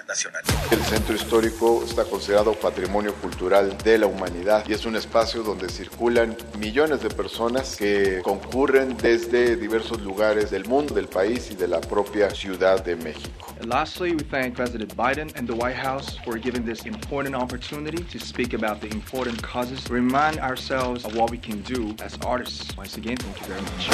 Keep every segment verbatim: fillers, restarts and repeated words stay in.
nacional. El centro histórico está considerado patrimonio cultural de la humanidad y es un espacio donde circulan millones de personas que concurren desde diversos lugares del mundo, del país y de la propia Ciudad de México. And lastly, we thank President Biden and the White House for giving this important opportunity to speak about the important causes, to remind ourselves of what we can do as artists. Once again, thank you very much.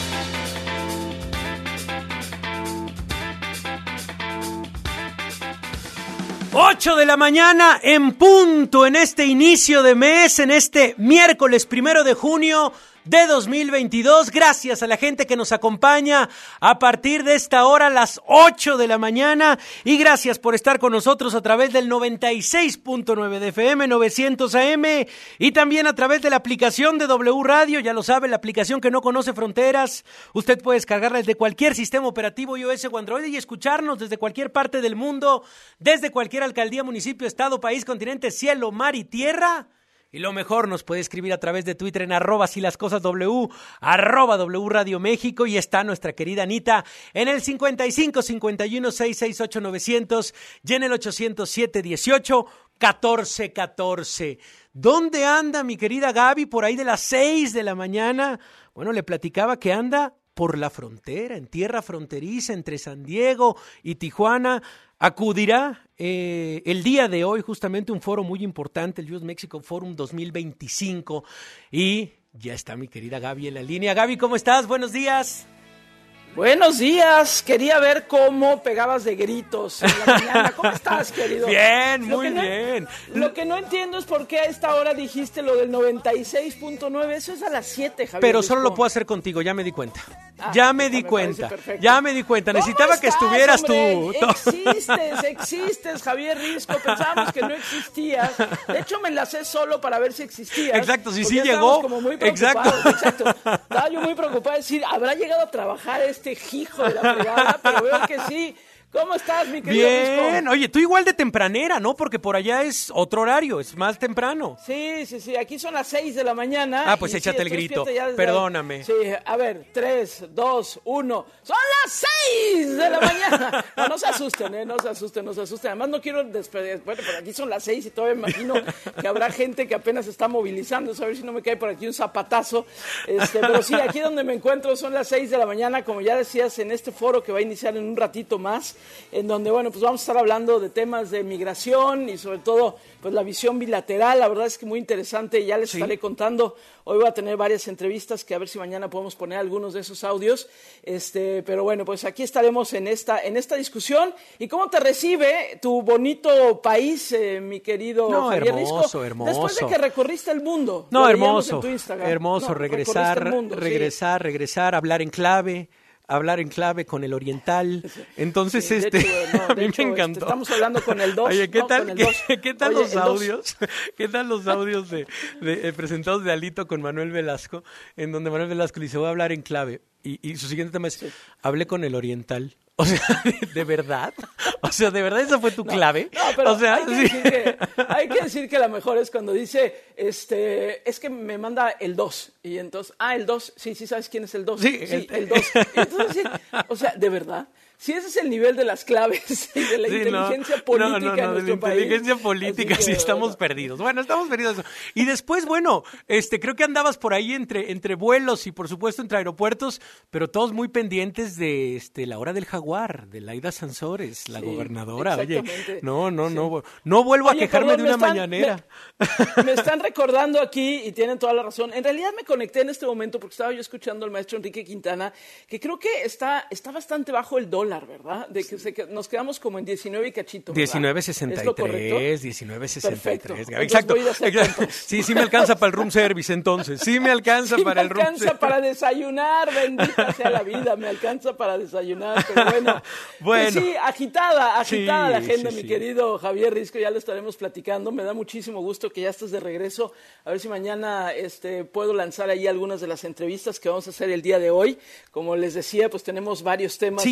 ocho de la mañana en punto en este inicio de mes, en este miércoles primero de junio de dos mil veintidós. Gracias a la gente que nos acompaña a partir de esta hora, las ocho de la mañana, y gracias por estar con nosotros a través del noventa y seis punto nueve de F M, novecientos A M, y también a través de la aplicación de W Radio. Ya lo sabe, la aplicación que no conoce fronteras. Usted puede descargarla desde cualquier sistema operativo iOS o Android y escucharnos desde cualquier parte del mundo, desde cualquier alcaldía, municipio, estado, país, continente, cielo, mar y tierra. Y lo mejor, nos puede escribir a través de Twitter en arroba si las cosas W, arroba W Radio México, y está nuestra querida Anita en el cincuenta y cinco, cincuenta y uno, seiscientos sesenta y ocho, novecientos y en el ochocientos siete, dieciocho, catorce, catorce. ¿Dónde anda mi querida Gaby? Por ahí de las seis de la mañana. Bueno, le platicaba que anda por la frontera, en tierra fronteriza entre San Diego y Tijuana. Acudirá eh, el día de hoy justamente un foro muy importante, el U S Mexico Forum dos mil veinticinco, y ya está mi querida Gaby en la línea. Gaby, ¿cómo estás? Buenos días. Buenos días, quería ver cómo pegabas de gritos en la mañana. ¿Cómo estás, querido? Bien, Lo muy no, bien. Lo que no entiendo es por qué a esta hora dijiste lo del noventa y seis punto nueve, eso es a las siete, Javier. Pero Risco. solo lo puedo hacer contigo, ya me di cuenta. Ah, ya me di me cuenta, perfecto. ya me di cuenta. Necesitaba que estuvieras hombre? tú. Existes, existes, Javier Risco. Pensábamos que no existías. De hecho, me enlacé solo para ver si existías. Exacto, si sí ya llegó. Como muy Exacto. Exacto. Estaba yo muy preocupado de decir, ¿habrá llegado a trabajar este hijo de la fregada? Pero veo que sí. ¿Cómo estás, mi querido Bien, Risco? oye, tú igual de tempranera, ¿no? Porque por allá es otro horario, es más temprano. Sí, sí, sí, aquí son las seis de la mañana. Ah, pues y échate sí, el grito, desde... perdóname. Sí, a ver, tres, dos, uno. ¡Son las seis de la mañana! No, no se asusten, ¿eh? No se asusten, no se asusten. Además no quiero despedir, bueno, por aquí son las seis y todavía me imagino que habrá gente que apenas está movilizando, a ver si no me cae por aquí un zapatazo. Este, pero sí, aquí donde me encuentro son las seis de la mañana, como ya decías, en este foro que va a iniciar en un ratito más, en donde, bueno, pues vamos a estar hablando de temas de migración y sobre todo pues la visión bilateral. La verdad es que muy interesante, ya les sí. estaré contando. Hoy voy a tener varias entrevistas que a ver si mañana podemos poner algunos de esos audios. Este, pero bueno, pues aquí estaremos en esta en esta discusión. ¿Y cómo te recibe tu bonito país, eh, mi querido no, Javier hermoso, Risco? hermoso. Después de que recorriste el mundo. No, hermoso, en tu Instagram. hermoso, no, regresar, mundo, regresar, sí. regresar, hablar en clave. Hablar en clave con el oriental. Entonces, sí, este, hecho, no, a mí hecho, me encantó. Este, estamos hablando con el dos. Oye, ¿qué no, tal, ¿qué, ¿qué tal Oye, los audios? ¿Qué tal los audios de, de, de presentados de Alito con Manuel Velasco? En donde Manuel Velasco le dice, voy a hablar en clave. Y, y su siguiente tema es, sí. hablé con el oriental. O sea, ¿de verdad? O sea, ¿de verdad esa fue tu no, clave? No, pero o sea, hay, que sí. decir que, hay que decir que la mejor es cuando dice, este, es que me manda el dos. Y entonces, ah, el dos, sí, sí sabes quién es el dos. Sí, sí el, el dos. Entonces, sí, o sea, ¿de verdad? Si ese es el nivel de las claves y de la sí, inteligencia no, política no, no, no, en nuestro de la país. inteligencia política, sí, que, estamos bueno. perdidos. Bueno, estamos perdidos. Y después, bueno, este, creo que andabas por ahí entre, entre vuelos y por supuesto entre aeropuertos, pero todos muy pendientes de este, la hora del jaguar, de Laida Sansores, la sí, gobernadora. Oye, no, no, sí. no, no vuelvo Oye, a quejarme perdón, de una están, mañanera. Me, me están recordando aquí, y tienen toda la razón, en realidad me conecté en este momento porque estaba yo escuchando al maestro Enrique Quintana, que creo que está, está bastante bajo el dólar, ¿verdad? De que se, nos quedamos como en diecinueve y cachito. diecinueve sesenta y tres, diecinueve sesenta y tres. Perfecto. Exacto. Exacto. Sí, sí me alcanza para el room service entonces. Sí me alcanza sí para me el room alcanza para desayunar, bendita sea la vida, me alcanza para desayunar, pero bueno. Bueno. Pues sí, agitada, agitada sí, la agenda, sí, mi sí. querido Javier Risco, ya lo estaremos platicando. Me da muchísimo gusto que ya estés de regreso. A ver si mañana este, puedo lanzar ahí algunas de las entrevistas que vamos a hacer el día de hoy. Como les decía, pues tenemos varios temas sí, aquí sobre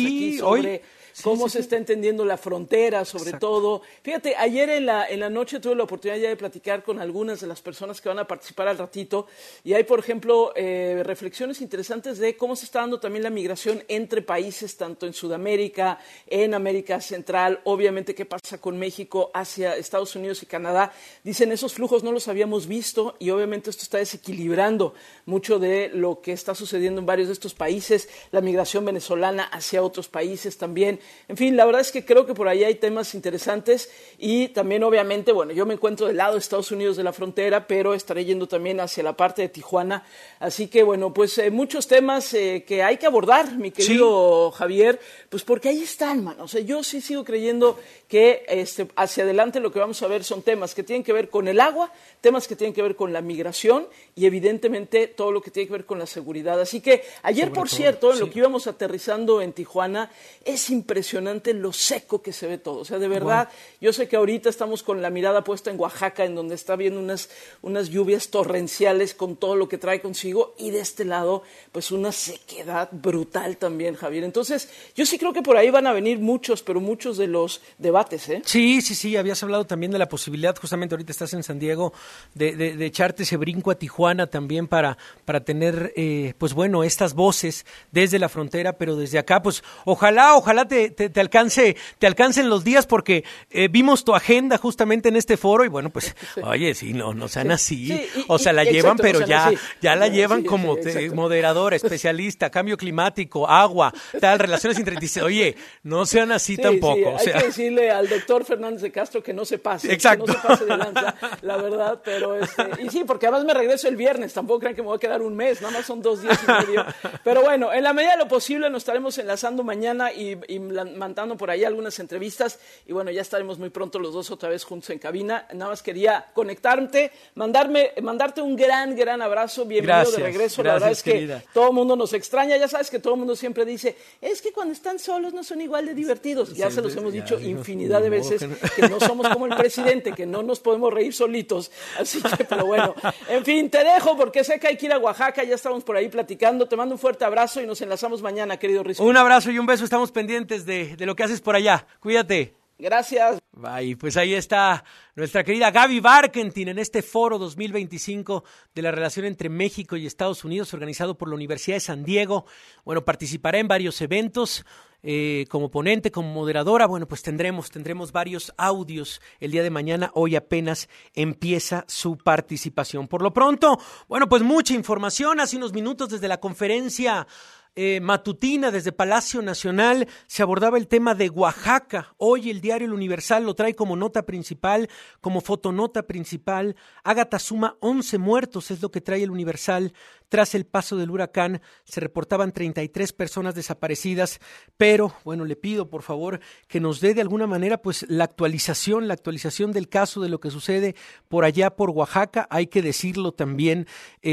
sobre... Hoy... Sí, cómo sí, se sí. está entendiendo la frontera, sobre Exacto. todo. Fíjate, ayer en la, en la noche tuve la oportunidad ya de platicar con algunas de las personas que van a participar al ratito, y hay, por ejemplo, eh, reflexiones interesantes de cómo se está dando también la migración entre países, tanto en Sudamérica, en América Central, obviamente qué pasa con México, hacia Estados Unidos y Canadá. Dicen, esos flujos no los habíamos visto, y obviamente esto está desequilibrando mucho de lo que está sucediendo en varios de estos países, la migración venezolana hacia otros países también. En fin, la verdad es que creo que por ahí hay temas interesantes, y también obviamente, bueno, yo me encuentro del lado de Estados Unidos de la frontera, pero estaré yendo también hacia la parte de Tijuana, así que bueno, pues eh, muchos temas eh, que hay que abordar, mi querido sí. Javier, pues porque ahí están, mano. O sea, yo sí sigo creyendo que este, hacia adelante lo que vamos a ver son temas que tienen que ver con el agua, temas que tienen que ver con la migración y evidentemente todo lo que tiene que ver con la seguridad. Así que ayer, Sobre por todo, cierto, en sí. lo que íbamos aterrizando en Tijuana, es impresionante lo seco que se ve todo. O sea, de verdad, wow. yo sé que ahorita estamos con la mirada puesta en Oaxaca, en donde está viendo unas, unas lluvias torrenciales con todo lo que trae consigo, y de este lado, pues una sequedad brutal también, Javier. Entonces, yo sí creo que por ahí van a venir muchos, pero muchos de los debates, ¿eh? Sí, sí, sí, habías hablado también de la posibilidad, justamente ahorita estás en San Diego, de, de, de echarte ese brinco a Tijuana también para, para tener, eh, pues bueno, estas voces desde la frontera, pero desde acá, pues ojalá, ojalá te, te, te alcance, te alcancen los días, porque eh, vimos tu agenda justamente en este foro, y bueno, pues, sí. oye, sí, no, no sean así, sí, y, o sea, la y, llevan, exacto, pero no ya, así. ya la no, llevan sí, como sí, te, moderadora, especialista, cambio climático, agua, tal, relaciones interdice, oye, no sean así sí, tampoco. Sí, o sea. Hay que decirle al doctor Fernández de Castro que no se pase, exacto. que no se pase de lanza, la verdad, pero este, y sí, porque además me regreso el viernes, tampoco crean que me voy a quedar un mes, nada más son dos días y medio, pero bueno, en la medida de lo posible nos estaremos enlazando mañana y, y mandando por ahí algunas entrevistas, y bueno, ya estaremos muy pronto los dos otra vez juntos en cabina. Nada más quería conectarte, mandarme, mandarte un gran, gran abrazo, bienvenido gracias, de regreso, gracias, la verdad es querida. Que todo el mundo nos extraña, ya sabes que todo el mundo siempre dice, es que cuando están solos no son igual de divertidos, ya sí, se los hemos dicho ya, infinidad de veces, que no. que no somos como el presidente, que no nos podemos reír solitos, así que, pero bueno, en fin, te dejo porque sé que hay que ir a Oaxaca, ya estamos por ahí platicando, te mando un fuerte abrazo y nos enlazamos mañana, querido Risco. Un abrazo y un beso, estamos pendientes de, de lo que haces por allá, cuídate. Gracias. Bye. Pues ahí está nuestra querida Gaby Barkentin en este foro dos mil veinticinco de la relación entre México y Estados Unidos, organizado por la Universidad de San Diego. Bueno, participará en varios eventos eh, como ponente, como moderadora. Bueno, pues tendremos, tendremos varios audios el día de mañana. Hoy apenas empieza su participación. Por lo pronto, bueno, pues mucha información. Hace unos minutos desde la conferencia Eh, matutina desde Palacio Nacional se abordaba el tema de Oaxaca. Hoy el diario El Universal lo trae como nota principal, como fotonota principal. Ágata suma once muertos, es lo que trae El Universal. Tras el paso del huracán se reportaban treinta y tres personas desaparecidas, pero bueno, le pido por favor que nos dé de alguna manera pues la actualización, la actualización del caso, de lo que sucede por allá por Oaxaca. Hay que decirlo también,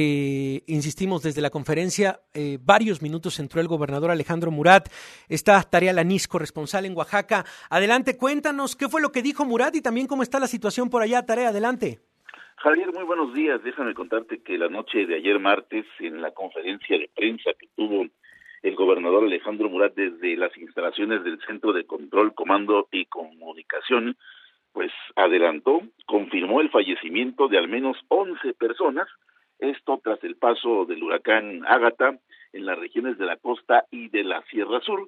eh, insistimos desde la conferencia, eh, varios minutos entró el gobernador Alejandro Murat. Está Tarea Lanís, corresponsal en Oaxaca. Adelante, cuéntanos qué fue lo que dijo Murat y también cómo está la situación por allá. Tarea, adelante. Javier, muy buenos días. Déjame contarte que la noche de ayer martes, en la conferencia de prensa que tuvo el gobernador Alejandro Murat desde las instalaciones del Centro de Control, Comando y Comunicación, pues adelantó, confirmó el fallecimiento de al menos once personas, esto tras el paso del huracán Ágata en las regiones de la costa y de la Sierra Sur,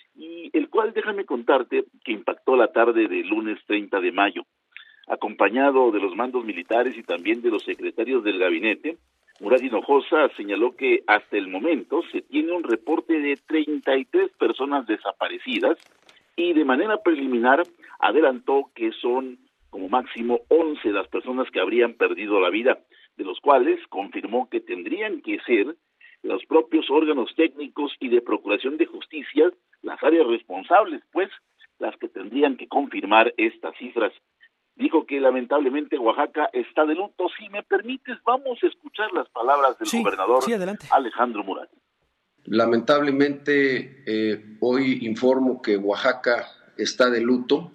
y el cual, déjame contarte, que impactó la tarde del lunes treinta de mayo. Acompañado de los mandos militares y también de los secretarios del gabinete, Murat Hinojosa señaló que hasta el momento se tiene un reporte de treinta y tres personas desaparecidas y de manera preliminar adelantó que son como máximo once las personas que habrían perdido la vida, de los cuales confirmó que tendrían que ser los propios órganos técnicos y de procuración de justicia, las áreas responsables, pues, las que tendrían que confirmar estas cifras. Dijo que lamentablemente Oaxaca está de luto. Si me permites, vamos a escuchar las palabras del sí, gobernador sí, adelante. Alejandro Murat. Lamentablemente, eh, hoy informo que Oaxaca está de luto.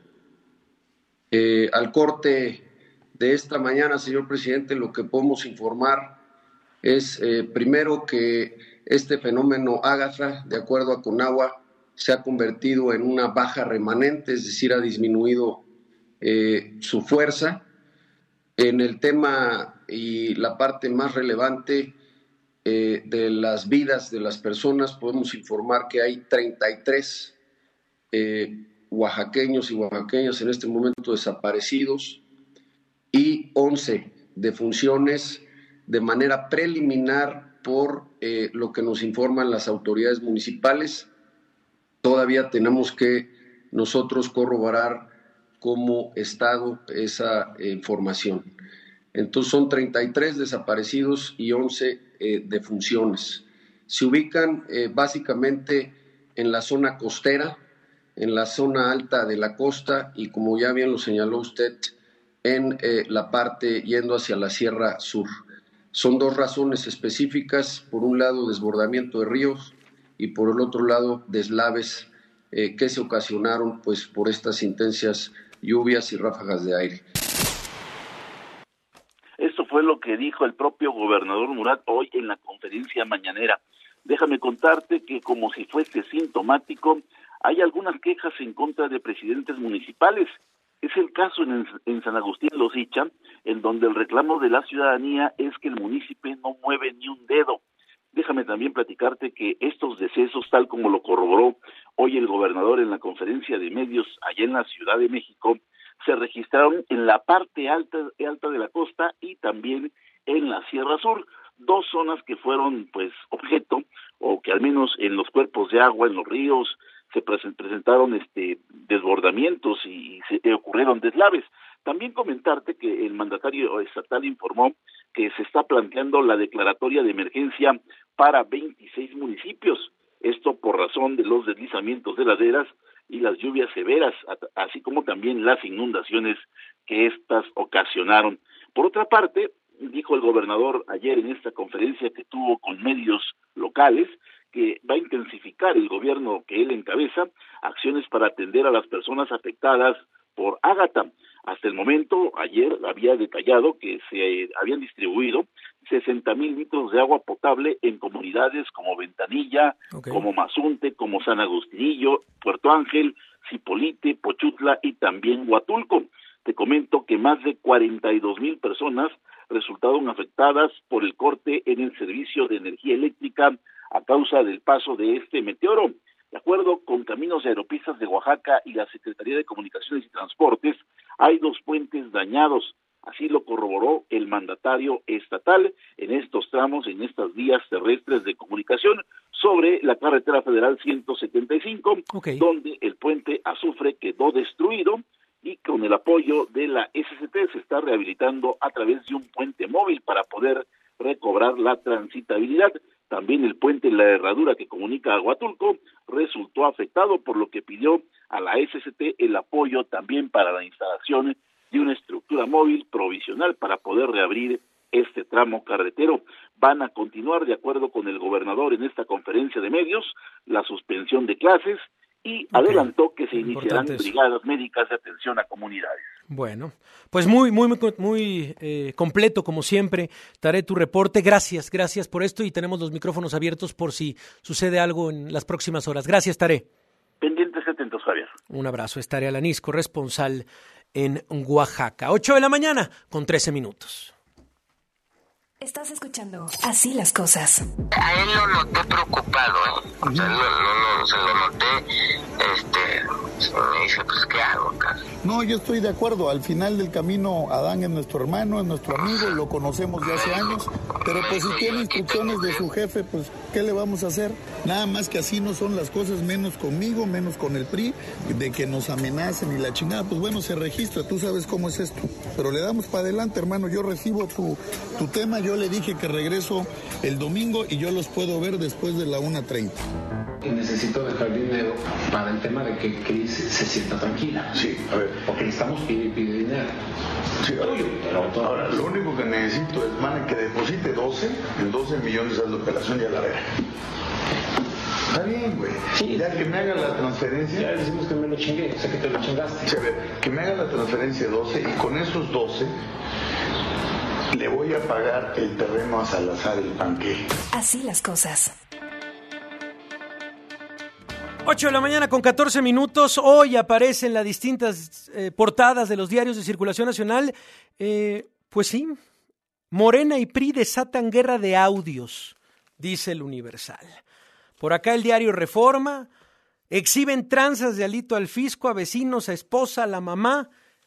Eh, al corte de esta mañana, señor presidente, lo que podemos informar es, eh, primero, que este fenómeno Ágata, de acuerdo a CONAGUA, se ha convertido en una baja remanente, es decir, ha disminuido eh, su fuerza. En el tema y la parte más relevante eh, de las vidas de las personas, podemos informar que hay treinta y tres eh, oaxaqueños y oaxaqueñas en este momento desaparecidos y once defunciones de manera preliminar por eh, lo que nos informan las autoridades municipales. Todavía tenemos que nosotros corroborar como Estado esa eh, información. Entonces son treinta y tres desaparecidos y once eh, defunciones. Se ubican eh, básicamente en la zona costera, en la zona alta de la costa y, como ya bien lo señaló usted, en eh, la parte yendo hacia la Sierra Sur. Son dos razones específicas: por un lado desbordamiento de ríos y por el otro lado deslaves eh, que se ocasionaron pues por estas intensas lluvias y ráfagas de aire. Esto fue lo que dijo el propio gobernador Murat hoy en la conferencia mañanera. Déjame contarte que, como si fuese sintomático, hay algunas quejas en contra de presidentes municipales. Es el caso en, en San Agustín Los Icha, en donde el reclamo de la ciudadanía es que el municipio no mueve ni un dedo. Déjame también platicarte que estos decesos, tal como lo corroboró hoy el gobernador en la conferencia de medios allá en la Ciudad de México, se registraron en la parte alta, alta de la costa y también en la Sierra Sur, dos zonas que fueron pues objeto, o que al menos en los cuerpos de agua, en los ríos, se presentaron este desbordamientos y se ocurrieron deslaves. También comentarte que el mandatario estatal informó que se está planteando la declaratoria de emergencia para veintiséis municipios, esto por razón de los deslizamientos de laderas y las lluvias severas, así como también las inundaciones que éstas ocasionaron. Por otra parte, dijo el gobernador ayer en esta conferencia que tuvo con medios locales, que va a intensificar el gobierno que él encabeza acciones para atender a las personas afectadas por Ágata. Hasta el momento, ayer había detallado que se habían distribuido sesenta mil litros de agua potable en comunidades como Ventanilla, okay, como Mazunte, como San Agustinillo, Puerto Ángel, Zipolite, Pochutla y también Huatulco. Te comento que más de cuarenta y dos mil personas resultaron afectadas por el corte en el servicio de energía eléctrica a causa del paso de este meteoro. De acuerdo con Caminos y Aeropistas de Oaxaca y la Secretaría de Comunicaciones y Transportes, hay dos puentes dañados. Así lo corroboró el mandatario estatal en estos tramos, en estas vías terrestres de comunicación sobre la carretera federal ciento setenta y cinco, okay, donde el puente Azufre quedó destruido y con el apoyo de la S C T se está rehabilitando a través de un puente móvil para poder recobrar la transitabilidad. También el puente La Herradura que comunica a Huatulco resultó afectado, por lo que pidió a la S C T el apoyo también para la instalación de una estructura móvil provisional para poder reabrir este tramo carretero. Van a continuar, de acuerdo con el gobernador en esta conferencia de medios, la suspensión de clases y okay, adelantó que se iniciarán brigadas médicas de atención a comunidades. Bueno, pues muy, muy, muy, muy eh, completo como siempre. Taré tu reporte. Gracias, gracias por esto y tenemos los micrófonos abiertos por si sucede algo en las próximas horas. Gracias, Taré. Pendientes, atentos, Javier. Un abrazo. Es Taré Alanis, corresponsal en Oaxaca. ocho de la mañana con trece minutos. Estás escuchando Así las Cosas. A él lo noté preocupado, ¿eh? O sea, no, no, no, se lo noté, este, me dice, pues, ¿qué hago, casi? No, yo estoy de acuerdo, al final del camino Adán es nuestro hermano, es nuestro amigo, lo conocemos de hace años, pero pues si tiene instrucciones de su jefe, pues, ¿qué le vamos a hacer? Nada más que así no son las cosas, menos conmigo, menos con el P R I, de que nos amenacen y la chingada, pues bueno, se registra, tú sabes cómo es esto, pero le damos para adelante, hermano, yo recibo tu, tu tema, yo le dije que regreso el domingo y yo los puedo ver después de la una treinta. Necesito dejar dinero para el tema de que Cris se sienta tranquila. Sí, a ver. Porque necesitamos pedir pide dinero. Sí, ahora, pero ahora, lo único que necesito es, man, que deposite doce, en doce millones haz la operación y a la verga. Está bien, güey. Sí, ya que me haga la transferencia. Ya decimos que me lo chingué, o sea que te lo chingaste. Sí, a ver, que me haga la transferencia doce y con esos doce le voy a pagar el terreno a Salazar el Panque. Así las cosas. ocho de la mañana con catorce minutos. Hoy aparecen las distintas eh, portadas de los diarios de circulación nacional. Eh, pues sí, Morena y P R I desatan guerra de audios, dice el Universal. Por acá el diario Reforma. Exhiben tranzas de Alito al fisco, a vecinos, a esposa, a la mamá.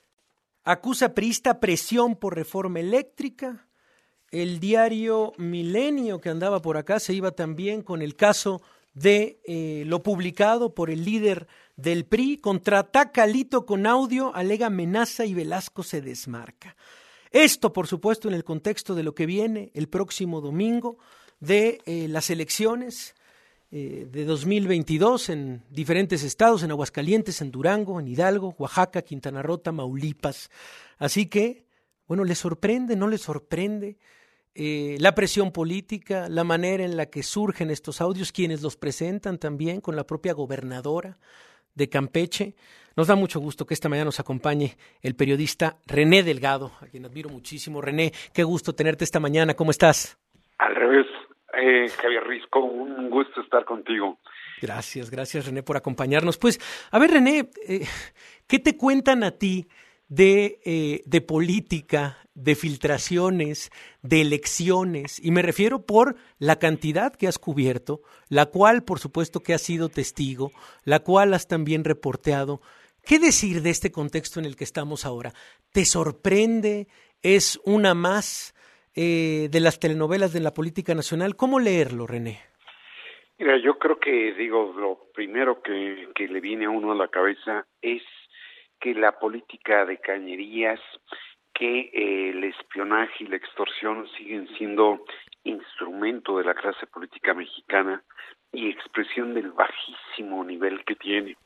Acusa priista presión por reforma eléctrica. El diario Milenio, que andaba por acá, se iba también con el caso de eh, lo publicado por el líder del P R I. Contraataca Alito con audio, alega amenaza y Velasco se desmarca. Esto, por supuesto, en el contexto de lo que viene el próximo domingo de eh, las elecciones eh, de dos mil veintidós en diferentes estados, en Aguascalientes, en Durango, en Hidalgo, Oaxaca, Quintana Roo, Tamaulipas. Así que, bueno, ¿les sorprende? ¿No les sorprende? Eh, la presión política, la manera en la que surgen estos audios, quienes los presentan también con la propia gobernadora de Campeche. Nos da mucho gusto que esta mañana nos acompañe el periodista René Delgado, a quien admiro muchísimo. René, qué gusto tenerte esta mañana, ¿cómo estás? Al revés, eh, Javier Risco, un gusto estar contigo. Gracias, gracias René por acompañarnos. Pues, a ver René, eh, ¿qué te cuentan a ti de, eh, de política, de filtraciones, de elecciones? Y me refiero por la cantidad que has cubierto, la cual por supuesto que has sido testigo, la cual has también reporteado. ¿Qué decir de este contexto en el que estamos ahora? ¿Te sorprende? ¿Es una más eh, de las telenovelas de la política nacional? ¿Cómo leerlo, René? Mira, yo creo que, digo, lo primero que, que le viene a uno a la cabeza es que la política de cañerías, que eh, el espionaje y la extorsión siguen siendo instrumento de la clase política mexicana y expresión del bajísimo nivel que tiene.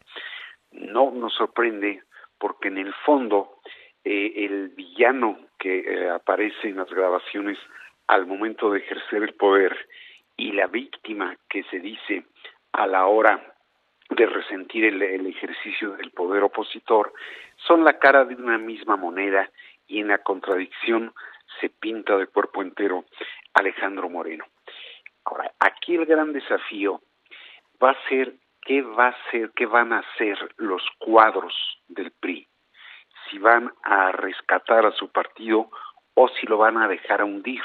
No nos sorprende porque en el fondo eh, el villano que eh, aparece en las grabaciones al momento de ejercer el poder y la víctima que se dice a la hora de resentir el, el ejercicio del poder opositor son la cara de una misma moneda, y en la contradicción se pinta de cuerpo entero Alejandro Moreno. Ahora, aquí el gran desafío va a ser qué va a ser, qué van a hacer los cuadros del P R I, si van a rescatar a su partido o si lo van a dejar hundir.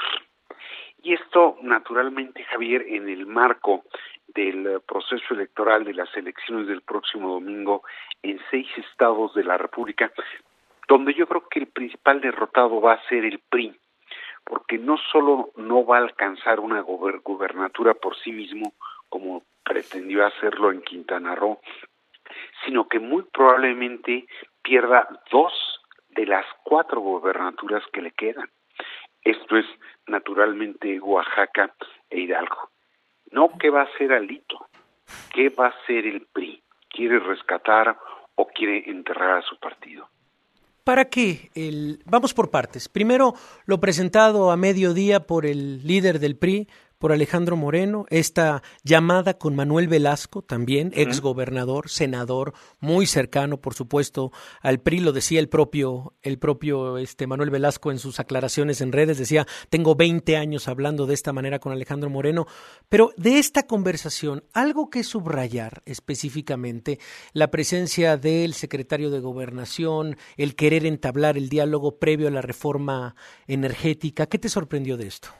Y esto, naturalmente, Javier, en el marco del proceso electoral de las elecciones del próximo domingo en seis estados de la República, donde yo creo que el principal derrotado va a ser el P R I, porque no solo no va a alcanzar una gobernatura por sí mismo, como pretendió hacerlo en Quintana Roo, sino que muy probablemente pierda dos de las cuatro gobernaturas que le quedan. Esto es, naturalmente, Oaxaca e Hidalgo. No qué va a hacer Alito, qué va a hacer el P R I, ¿quiere rescatar o quiere enterrar a su partido? ¿Para qué? El... Vamos por partes. Primero, lo presentado a mediodía por el líder del P R I, por Alejandro Moreno, esta llamada con Manuel Velasco, también uh-huh. exgobernador, senador, muy cercano, por supuesto, al P R I, lo decía el propio, el propio este Manuel Velasco en sus aclaraciones en redes, decía, tengo veinte años hablando de esta manera con Alejandro Moreno, pero de esta conversación, algo que subrayar específicamente, la presencia del secretario de Gobernación, el querer entablar el diálogo previo a la reforma energética, ¿qué te sorprendió de esto?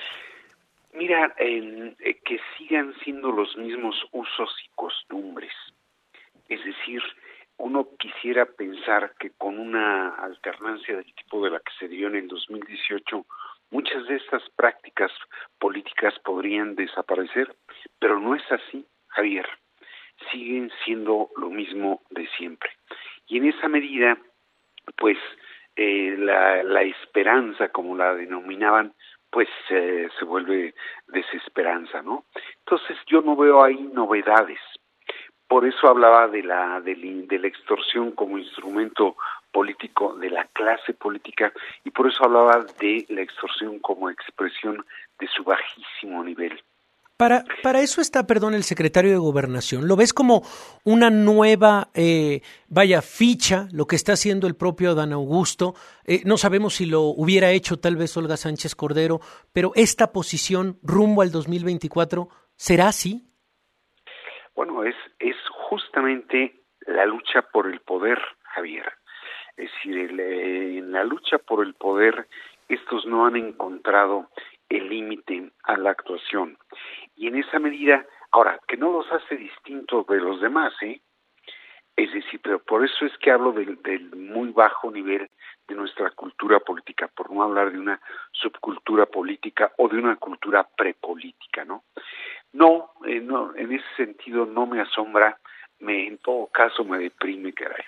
Mira, eh, eh, que sigan siendo los mismos usos y costumbres. Es decir, uno quisiera pensar que con una alternancia del tipo de la que se dio en el dos mil dieciocho, muchas de estas prácticas políticas podrían desaparecer, pero no es así, Javier. Siguen siendo lo mismo de siempre. Y en esa medida, pues, eh, la, la esperanza, como la denominaban, pues eh, se vuelve desesperanza, ¿no? Entonces yo no veo ahí novedades. Por eso hablaba de la de, de la extorsión como instrumento político de la clase política y por eso hablaba de la extorsión como expresión de su bajísimo nivel. Para, para eso está, perdón, el secretario de Gobernación. ¿Lo ves como una nueva, eh, vaya, ficha, lo que está haciendo el propio Adán Augusto? Eh, no sabemos si lo hubiera hecho tal vez Olga Sánchez Cordero, pero esta posición rumbo al dos mil veinticuatro, ¿será así? Bueno, es, es justamente la lucha por el poder, Javier. Es decir, el, eh, en la lucha por el poder, estos no han encontrado el límite a la actuación. Y en esa medida, ahora, que no los hace distintos de los demás, ¿eh? Es decir, pero por eso es que hablo del, del muy bajo nivel de nuestra cultura política, por no hablar de una subcultura política o de una cultura prepolítica, ¿no? No, eh, no, en ese sentido no me asombra, me en todo caso me deprime, caray.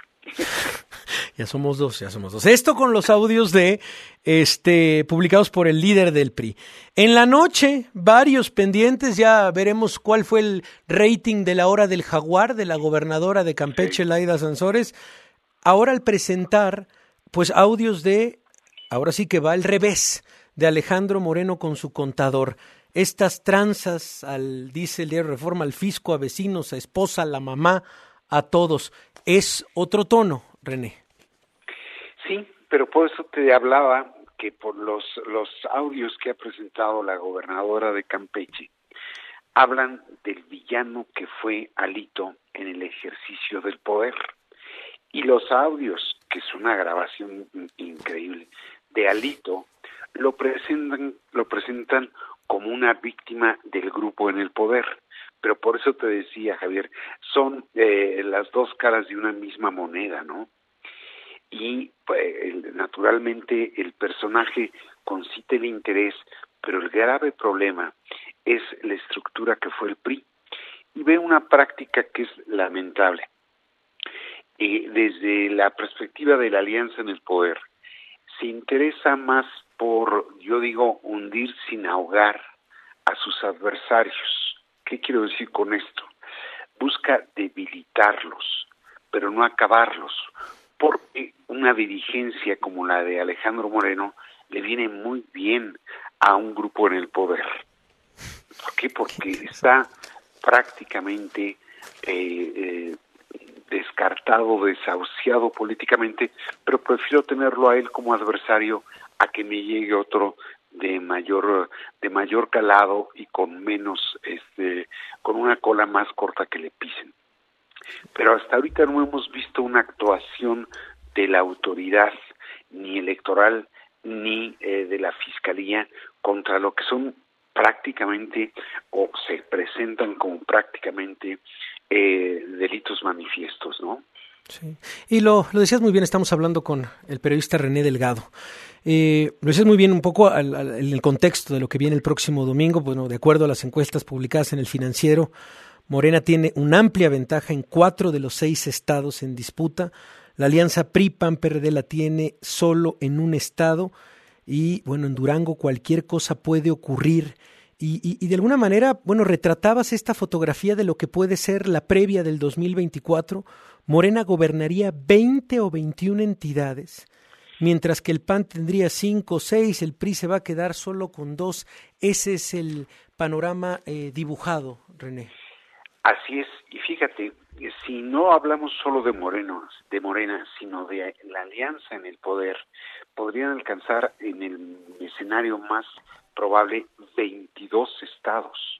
Ya somos dos, ya somos dos. Esto con los audios de este publicados por el líder del P R I. En la noche, varios pendientes, ya veremos cuál fue el rating de la hora del jaguar de la gobernadora de Campeche, sí. Laida Sansores. Ahora al presentar, pues audios de, ahora sí que va al revés, de Alejandro Moreno con su contador. Estas tranzas, al dice el diario Reforma, al fisco, a vecinos, a esposa, a la mamá, a todos. Es otro tono, René. Sí, pero por eso te hablaba que por los, los audios que ha presentado la gobernadora de Campeche, hablan del villano que fue Alito en el ejercicio del poder. Y los audios, que es una grabación increíble, de Alito, lo presentan, lo presentan como una víctima del grupo en el poder. Pero por eso te decía, Javier, son eh, las dos caras de una misma moneda, ¿no? Y pues, el, naturalmente el personaje concita el interés, pero el grave problema es la estructura que fue el P R I. Y ve una práctica que es lamentable. Y desde la perspectiva de la alianza en el poder, se interesa más por, yo digo, hundir sin ahogar a sus adversarios. ¿Qué quiero decir con esto? Busca debilitarlos, pero no acabarlos, porque una dirigencia como la de Alejandro Moreno le viene muy bien a un grupo en el poder. ¿Por qué? Porque está prácticamente eh, eh, descartado, desahuciado políticamente, pero prefiero tenerlo a él como adversario a que me llegue otro de mayor de mayor calado y con menos este con una cola más corta que le pisen. Pero hasta ahorita no hemos visto una actuación de la autoridad ni electoral ni eh, de la fiscalía contra lo que son prácticamente o se presentan como prácticamente eh, delitos manifiestos, ¿no? Sí. Y lo, lo decías muy bien, estamos hablando con el periodista René Delgado. Eh, lo decías muy bien un poco al, al, en el contexto de lo que viene el próximo domingo. Bueno, de acuerdo a las encuestas publicadas en El Financiero, Morena tiene una amplia ventaja en cuatro de los seis estados en disputa. La alianza P R I P A N P R D la tiene solo en un estado y, bueno, en Durango cualquier cosa puede ocurrir. Y, y, y de alguna manera, bueno, retratabas esta fotografía de lo que puede ser la previa del dos mil veinticuatro. Morena gobernaría veinte o veintiuna entidades, mientras que el P A N tendría cinco o seis, el P R I se va a quedar solo con dos. Ese es el panorama eh, dibujado, René. Así es, y fíjate, si no hablamos solo de Moreno, de Morena, sino de la alianza en el poder, podrían alcanzar en el escenario más probable veintidós estados.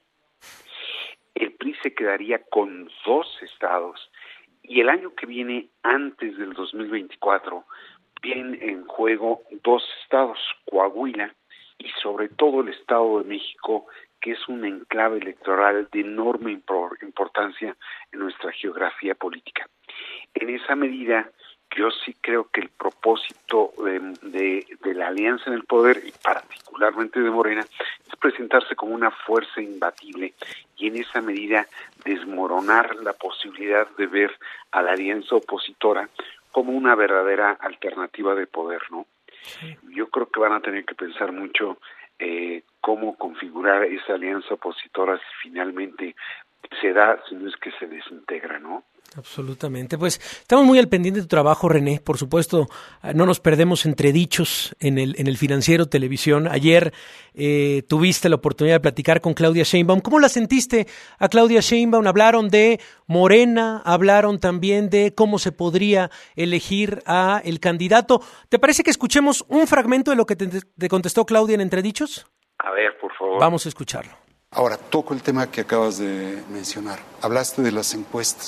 El P R I se quedaría con dos estados y el año que viene, antes del dos mil veinticuatro, vienen en juego dos estados, Coahuila y sobre todo el Estado de México, que es un enclave electoral de enorme importancia en nuestra geografía política. En esa medida, yo sí creo que el propósito de, de, de la alianza en el poder, y particularmente de Morena, es presentarse como una fuerza imbatible y en esa medida desmoronar la posibilidad de ver a la alianza opositora como una verdadera alternativa de poder, ¿no? Sí. Yo creo que van a tener que pensar mucho eh, cómo configurar esa alianza opositora si finalmente se da, si no es que se desintegra, ¿no? Absolutamente. Pues estamos muy al pendiente de tu trabajo, René. Por supuesto, no nos perdemos entredichos en el en el Financiero Televisión. Ayer eh, tuviste la oportunidad de platicar con Claudia Sheinbaum. ¿Cómo la sentiste a Claudia Sheinbaum? Hablaron de Morena, hablaron también de cómo se podría elegir a el candidato. ¿Te parece que escuchemos un fragmento de lo que te, te contestó Claudia en entredichos? A ver, por favor. Vamos a escucharlo. Ahora, toco el tema que acabas de mencionar. Hablaste de las encuestas.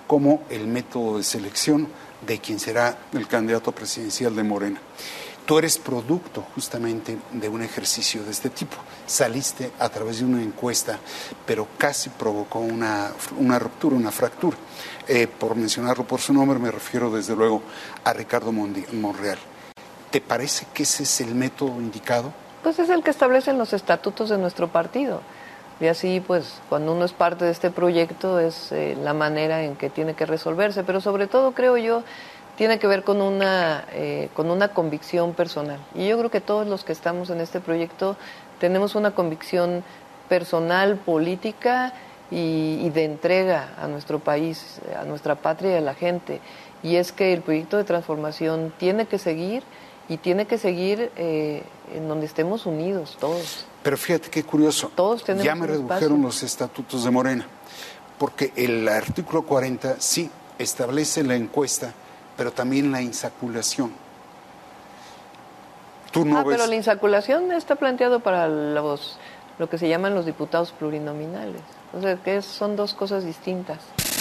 como el método de selección de quien será el candidato presidencial de Morena. Tú eres producto justamente de un ejercicio de este tipo. Saliste a través de una encuesta, pero casi provocó una, una ruptura, una fractura. Eh, por mencionarlo por su nombre, me refiero desde luego a Ricardo Monreal. ¿Te parece que ese es el método indicado? Pues es el que establecen los estatutos de nuestro partido. Y así, pues, cuando uno es parte de este proyecto, es eh, la manera en que tiene que resolverse. Pero sobre todo, creo yo, tiene que ver con una, eh, con una convicción personal. Y yo creo que todos los que estamos en este proyecto tenemos una convicción personal, política y, y de entrega a nuestro país, a nuestra patria y a la gente. Y es que el proyecto de transformación tiene que seguir y tiene que seguir eh, en donde estemos unidos todos. Pero fíjate qué curioso, todos tenemos ya me redujeron espacio. Los estatutos de Morena, porque el artículo cuarenta sí establece la encuesta, pero también la insaculación. Tú no ah, ves... pero la insaculación está planteado para los, lo que se llaman los diputados plurinominales. O sea, que es, son dos cosas distintas.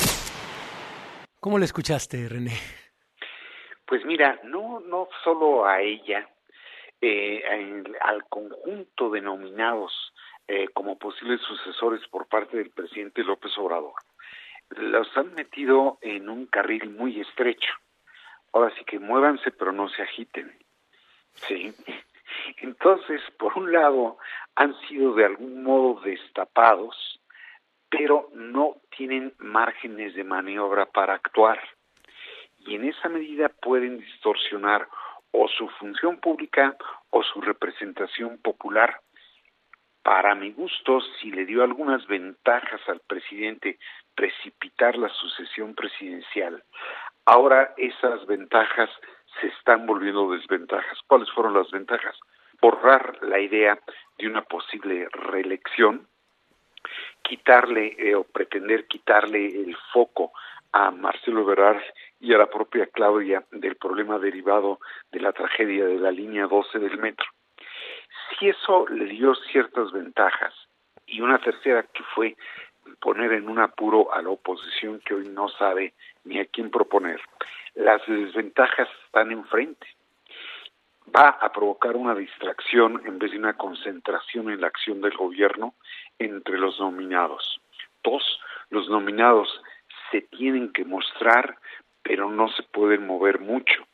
¿Cómo le escuchaste, René? Pues mira, no, no solo a ella, eh, en, al conjunto de nominados eh, como posibles sucesores por parte del presidente López Obrador, los han metido en un carril muy estrecho. Ahora sí que muévanse, pero no se agiten. Sí. Entonces, por un lado, han sido de algún modo destapados, pero no tienen márgenes de maniobra para actuar. Y en esa medida pueden distorsionar o su función pública o su representación popular. Para mi gusto, si le dio algunas ventajas al presidente precipitar la sucesión presidencial, ahora esas ventajas se están volviendo desventajas. ¿Cuáles fueron las ventajas? Borrar la idea de una posible reelección, quitarle eh, o pretender quitarle el foco a Marcelo Ebrard y a la propia Claudia del problema derivado de la tragedia de la línea doce del metro. Si eso le dio ciertas ventajas, y una tercera que fue poner en un apuro a la oposición que hoy no sabe ni a quién proponer, las desventajas están enfrente. Va a provocar una distracción en vez de una concentración en la acción del gobierno entre los nominados. Dos, los nominados se tienen que mostrar, pero no se pueden mover mucho.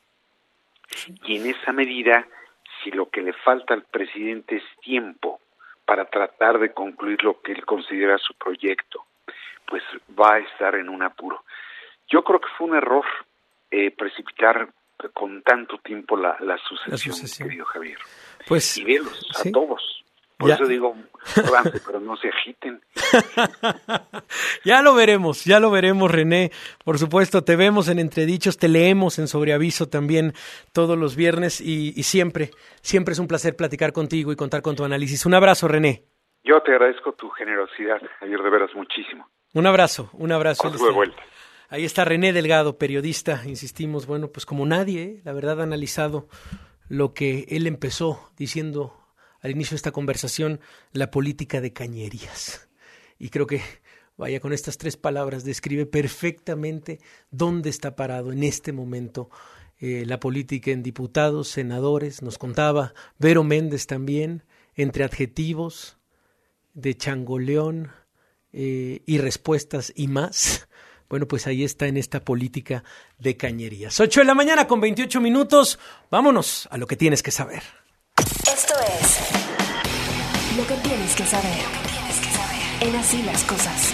Y en esa medida, si lo que le falta al presidente es tiempo para tratar de concluir lo que él considera su proyecto, pues va a estar en un apuro. Yo creo que fue un error eh, precipitar con tanto tiempo la, la, sucesión, la sucesión, querido Javier. Pues, y velos ¿sí? a todos. Por ya. eso digo, avance, pero no se agiten. Ya lo veremos, ya lo veremos, René. Por supuesto, te vemos en Entredichos, te leemos en Sobreaviso también todos los viernes y, y siempre, siempre es un placer platicar contigo y contar con tu análisis. Un abrazo, René. Yo te agradezco tu generosidad, ayer de veras muchísimo. Un abrazo, un abrazo. De vuelta. Ahí está René Delgado, periodista, insistimos, bueno, pues como nadie, ¿eh? La verdad ha analizado lo que él empezó diciendo al inicio de esta conversación, la política de cañerías. Y creo que, vaya, con estas tres palabras describe perfectamente dónde está parado en este momento eh, la política en diputados, senadores, nos contaba Vero Méndez también, entre adjetivos de changoleón eh, y respuestas y más. Bueno, pues ahí está en esta política de cañerías. ocho de la mañana con veintiocho minutos. Vámonos a lo que tienes que saber. Esto es lo que tienes que saber. Lo que tienes que saber. En Así las Cosas.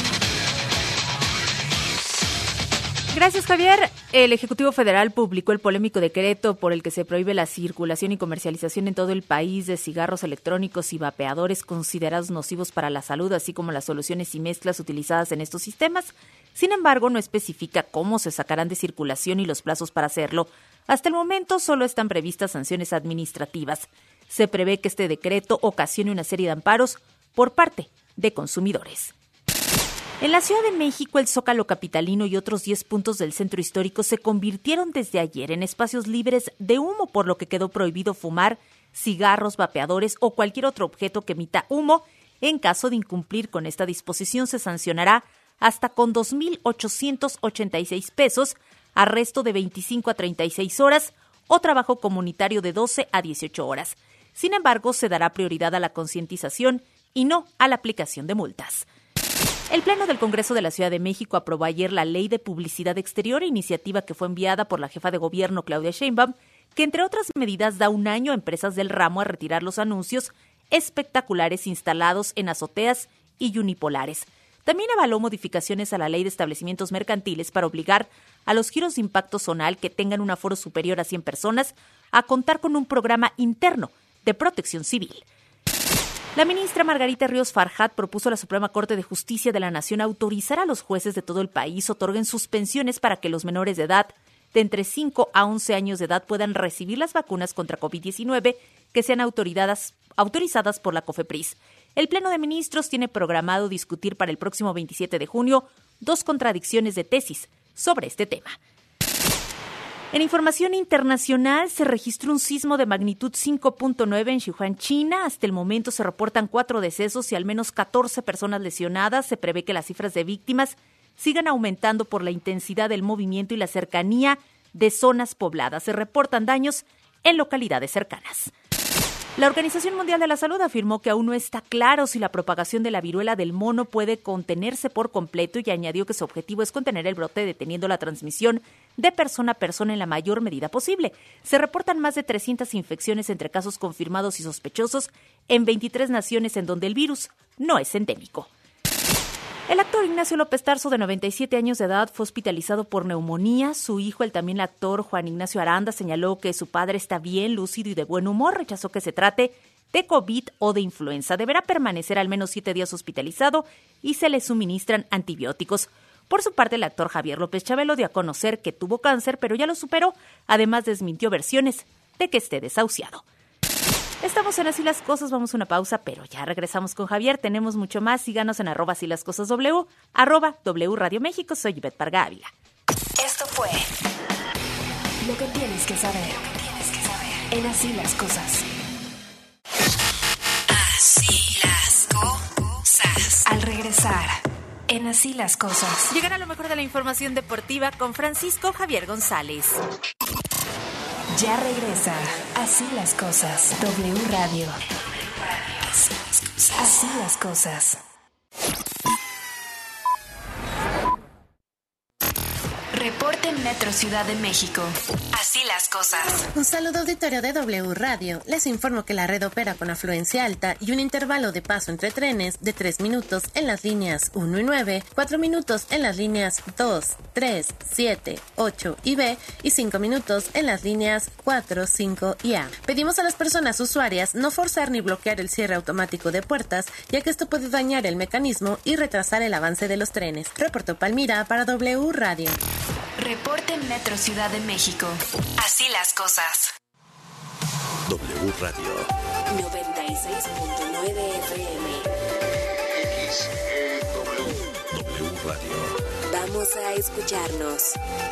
Gracias, Javier. El Ejecutivo Federal publicó el polémico decreto por el que se prohíbe la circulación y comercialización en todo el país de cigarros electrónicos y vapeadores considerados nocivos para la salud, así como las soluciones y mezclas utilizadas en estos sistemas. Sin embargo, no especifica cómo se sacarán de circulación y los plazos para hacerlo. Hasta el momento solo están previstas sanciones administrativas. Se prevé que este decreto ocasione una serie de amparos por parte de consumidores. En la Ciudad de México, el Zócalo capitalino y otros diez puntos del centro histórico se convirtieron desde ayer en espacios libres de humo, por lo que quedó prohibido fumar cigarros, vapeadores o cualquier otro objeto que emita humo. En caso de incumplir con esta disposición, se sancionará hasta con dos mil ochocientos ochenta y seis pesos, arresto de veinticinco a treinta y seis horas o trabajo comunitario de doce a dieciocho horas. Sin embargo, se dará prioridad a la concientización y no a la aplicación de multas. El Pleno del Congreso de la Ciudad de México aprobó ayer la Ley de Publicidad Exterior, iniciativa que fue enviada por la jefa de gobierno Claudia Sheinbaum, que entre otras medidas da un año a empresas del ramo a retirar los anuncios espectaculares instalados en azoteas y unipolares. También avaló modificaciones a la Ley de Establecimientos Mercantiles para obligar a los giros de impacto zonal que tengan un aforo superior a cien personas a contar con un programa interno de protección civil. La ministra Margarita Ríos Farjat propuso a la Suprema Corte de Justicia de la Nación autorizar a los jueces de todo el país otorguen suspensiones para que los menores de edad de entre cinco a once años de edad puedan recibir las vacunas contra covid diecinueve que sean autorizadas, autorizadas por la COFEPRIS. El Pleno de Ministros tiene programado discutir para el próximo veintisiete de junio dos contradicciones de tesis sobre este tema. En información internacional, se registró un sismo de magnitud cinco punto nueve en Sichuan, China. Hasta el momento se reportan cuatro decesos y al menos catorce personas lesionadas. Se prevé que las cifras de víctimas sigan aumentando por la intensidad del movimiento y la cercanía de zonas pobladas. Se reportan daños en localidades cercanas. La Organización Mundial de la Salud afirmó que aún no está claro si la propagación de la viruela del mono puede contenerse por completo y añadió que su objetivo es contener el brote deteniendo la transmisión de persona a persona en la mayor medida posible. Se reportan más de trescientas infecciones entre casos confirmados y sospechosos en veintitrés naciones en donde el virus no es endémico. El actor Ignacio López Tarso, de noventa y siete años de edad, fue hospitalizado por neumonía. Su hijo, el también actor Juan Ignacio Aranda, señaló que su padre está bien, lúcido y de buen humor. Rechazó que se trate de COVID o de influenza. Deberá permanecer al menos siete días hospitalizado y se le suministran antibióticos. Por su parte, el actor Javier López Chabelo dio a conocer que tuvo cáncer, pero ya lo superó. Además, desmintió versiones de que esté desahuciado. Estamos en Así las Cosas, vamos a una pausa, pero ya regresamos con Javier. Tenemos mucho más. Síganos en arroba Así las Cosas W, arroba W Radio México. Soy Ivette Parga Ávila. Esto fue Lo que tienes que saber en Así las Cosas. Así las Cosas. Al regresar, en Así las Cosas. Llegará lo mejor de la información deportiva con Francisco Javier González. Ya regresa Así las Cosas. W Radio. Así las Cosas. Reporte Metro Ciudad de México. Así las cosas. Un saludo auditorio de W Radio. Les informo que la red opera con afluencia alta y un intervalo de paso entre trenes de tres minutos en las líneas uno y nueve, cuatro minutos en las líneas dos, tres, siete, ocho y B y cinco minutos en las líneas cuatro, cinco y A. Pedimos a las personas usuarias no forzar ni bloquear el cierre automático de puertas, ya que esto puede dañar el mecanismo y retrasar el avance de los trenes. Reportó Palmira para W Radio. Reporte Metro Ciudad de México. Así las cosas. W Radio noventa y seis punto nueve F M. X E W. W Radio. Vamos a escucharnos.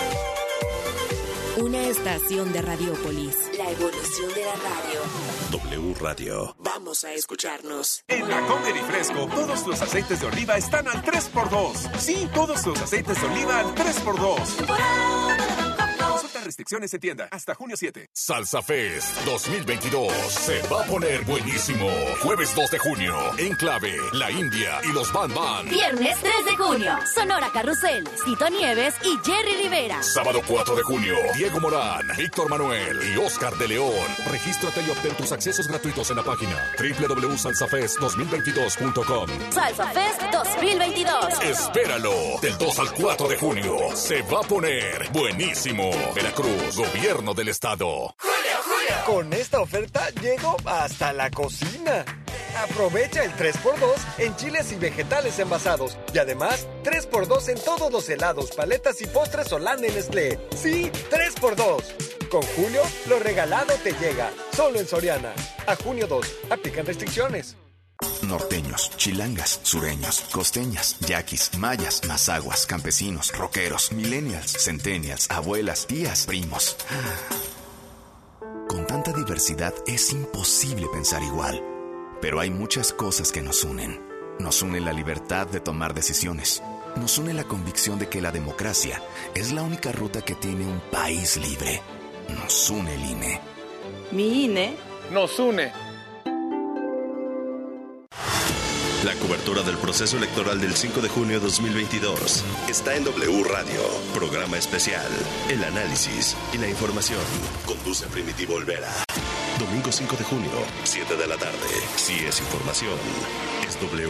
Una estación de Radiópolis. La evolución de la radio. W Radio. Vamos a escucharnos. En la Comer y Fresco, todos los aceites de oliva están al tres por dos. Sí, todos los aceites de oliva al tres por dos. Consulta restricciones en tienda hasta junio siete. Salsa Fest dos mil veintidós se va a poner buenísimo. Jueves dos de junio, Enclave, La India y los Van Van. Viernes tres de junio, Sonora Carrusel, Tito Nieves y Jerry Rivera. Sábado cuatro de junio, Diego Morán, Víctor Manuel y Oscar de León. Regístrate y obtén tus accesos gratuitos en la página doble u doble u doble u punto salsa fest dos mil veintidós punto com. Salsa Fest dos mil veintidós. Espéralo, del dos al cuatro de junio. Se va a poner buenísimo. Veracruz, Gobierno del Estado. ¡Julio, Julio! Con esta oferta llego hasta la cocina. Aprovecha el tres por dos en chiles y vegetales envasados. Y además, tres por dos en todos los helados, paletas y postres Holanda en Nestlé. Sí, tres por dos. Con Julio, lo regalado te llega. Solo en Soriana. A junio dos. Aplican restricciones. Norteños, chilangas, sureños, costeñas, yaquis, mayas, mazaguas, campesinos, rockeros, millennials, centennials, abuelas, tías, primos. Con tanta diversidad es imposible pensar igual. Pero hay muchas cosas que nos unen. Nos une la libertad de tomar decisiones. Nos une la convicción de que la democracia es la única ruta que tiene un país libre. Nos une el I N E. Mi I N E nos une. La cobertura del proceso electoral del cinco de junio de dos mil veintidós está en W Radio. Programa especial, el análisis y la información. Conduce Primitivo Olvera. Domingo cinco de junio, siete de la tarde. Si es información, es W.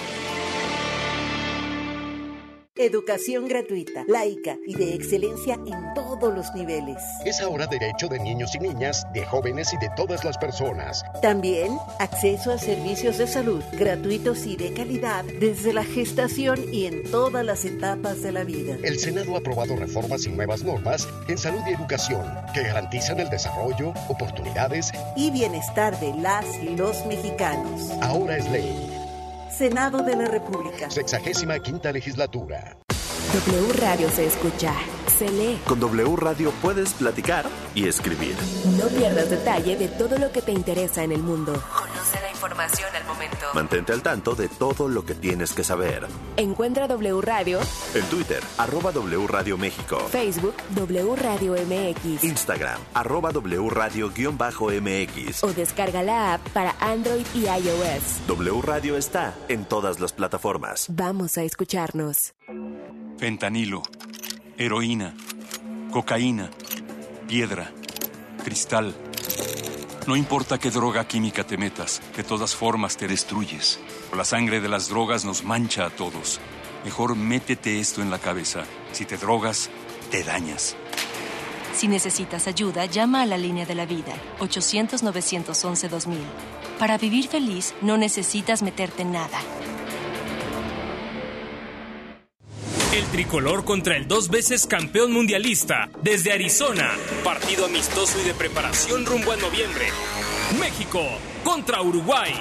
Educación gratuita, laica y de excelencia en todos los niveles. Es ahora derecho de niños y niñas, de jóvenes y de todas las personas. También acceso a servicios de salud gratuitos y de calidad desde la gestación y en todas las etapas de la vida. El Senado ha aprobado reformas y nuevas normas en salud y educación que garantizan el desarrollo, oportunidades y bienestar de las y los mexicanos. Ahora es ley. Senado de la República. Sexagésima quinta legislatura. W Radio se escucha, se lee. Con W Radio puedes platicar y escribir. No pierdas detalle de todo lo que te interesa en el mundo. Conoce la información al momento. Mantente al tanto de todo lo que tienes que saber. Encuentra W Radio en Twitter, arroba W Radio México. Facebook, W Radio M X. Instagram, arroba W Radio guión bajo M X. O descarga la app para Android y iOS. W Radio está en todas las plataformas. Vamos a escucharnos. Fentanilo, heroína, cocaína, piedra, cristal. No importa qué droga química te metas, de todas formas te destruyes. La sangre de las drogas nos mancha a todos. Mejor métete esto en la cabeza. Si te drogas, te dañas. Si necesitas ayuda, llama a la Línea de la Vida, ochocientos, novecientos once, dos mil. Para vivir feliz, no necesitas meterte en nada. El tricolor contra el dos veces campeón mundialista desde Arizona. Partido amistoso y de preparación rumbo a noviembre. México contra Uruguay.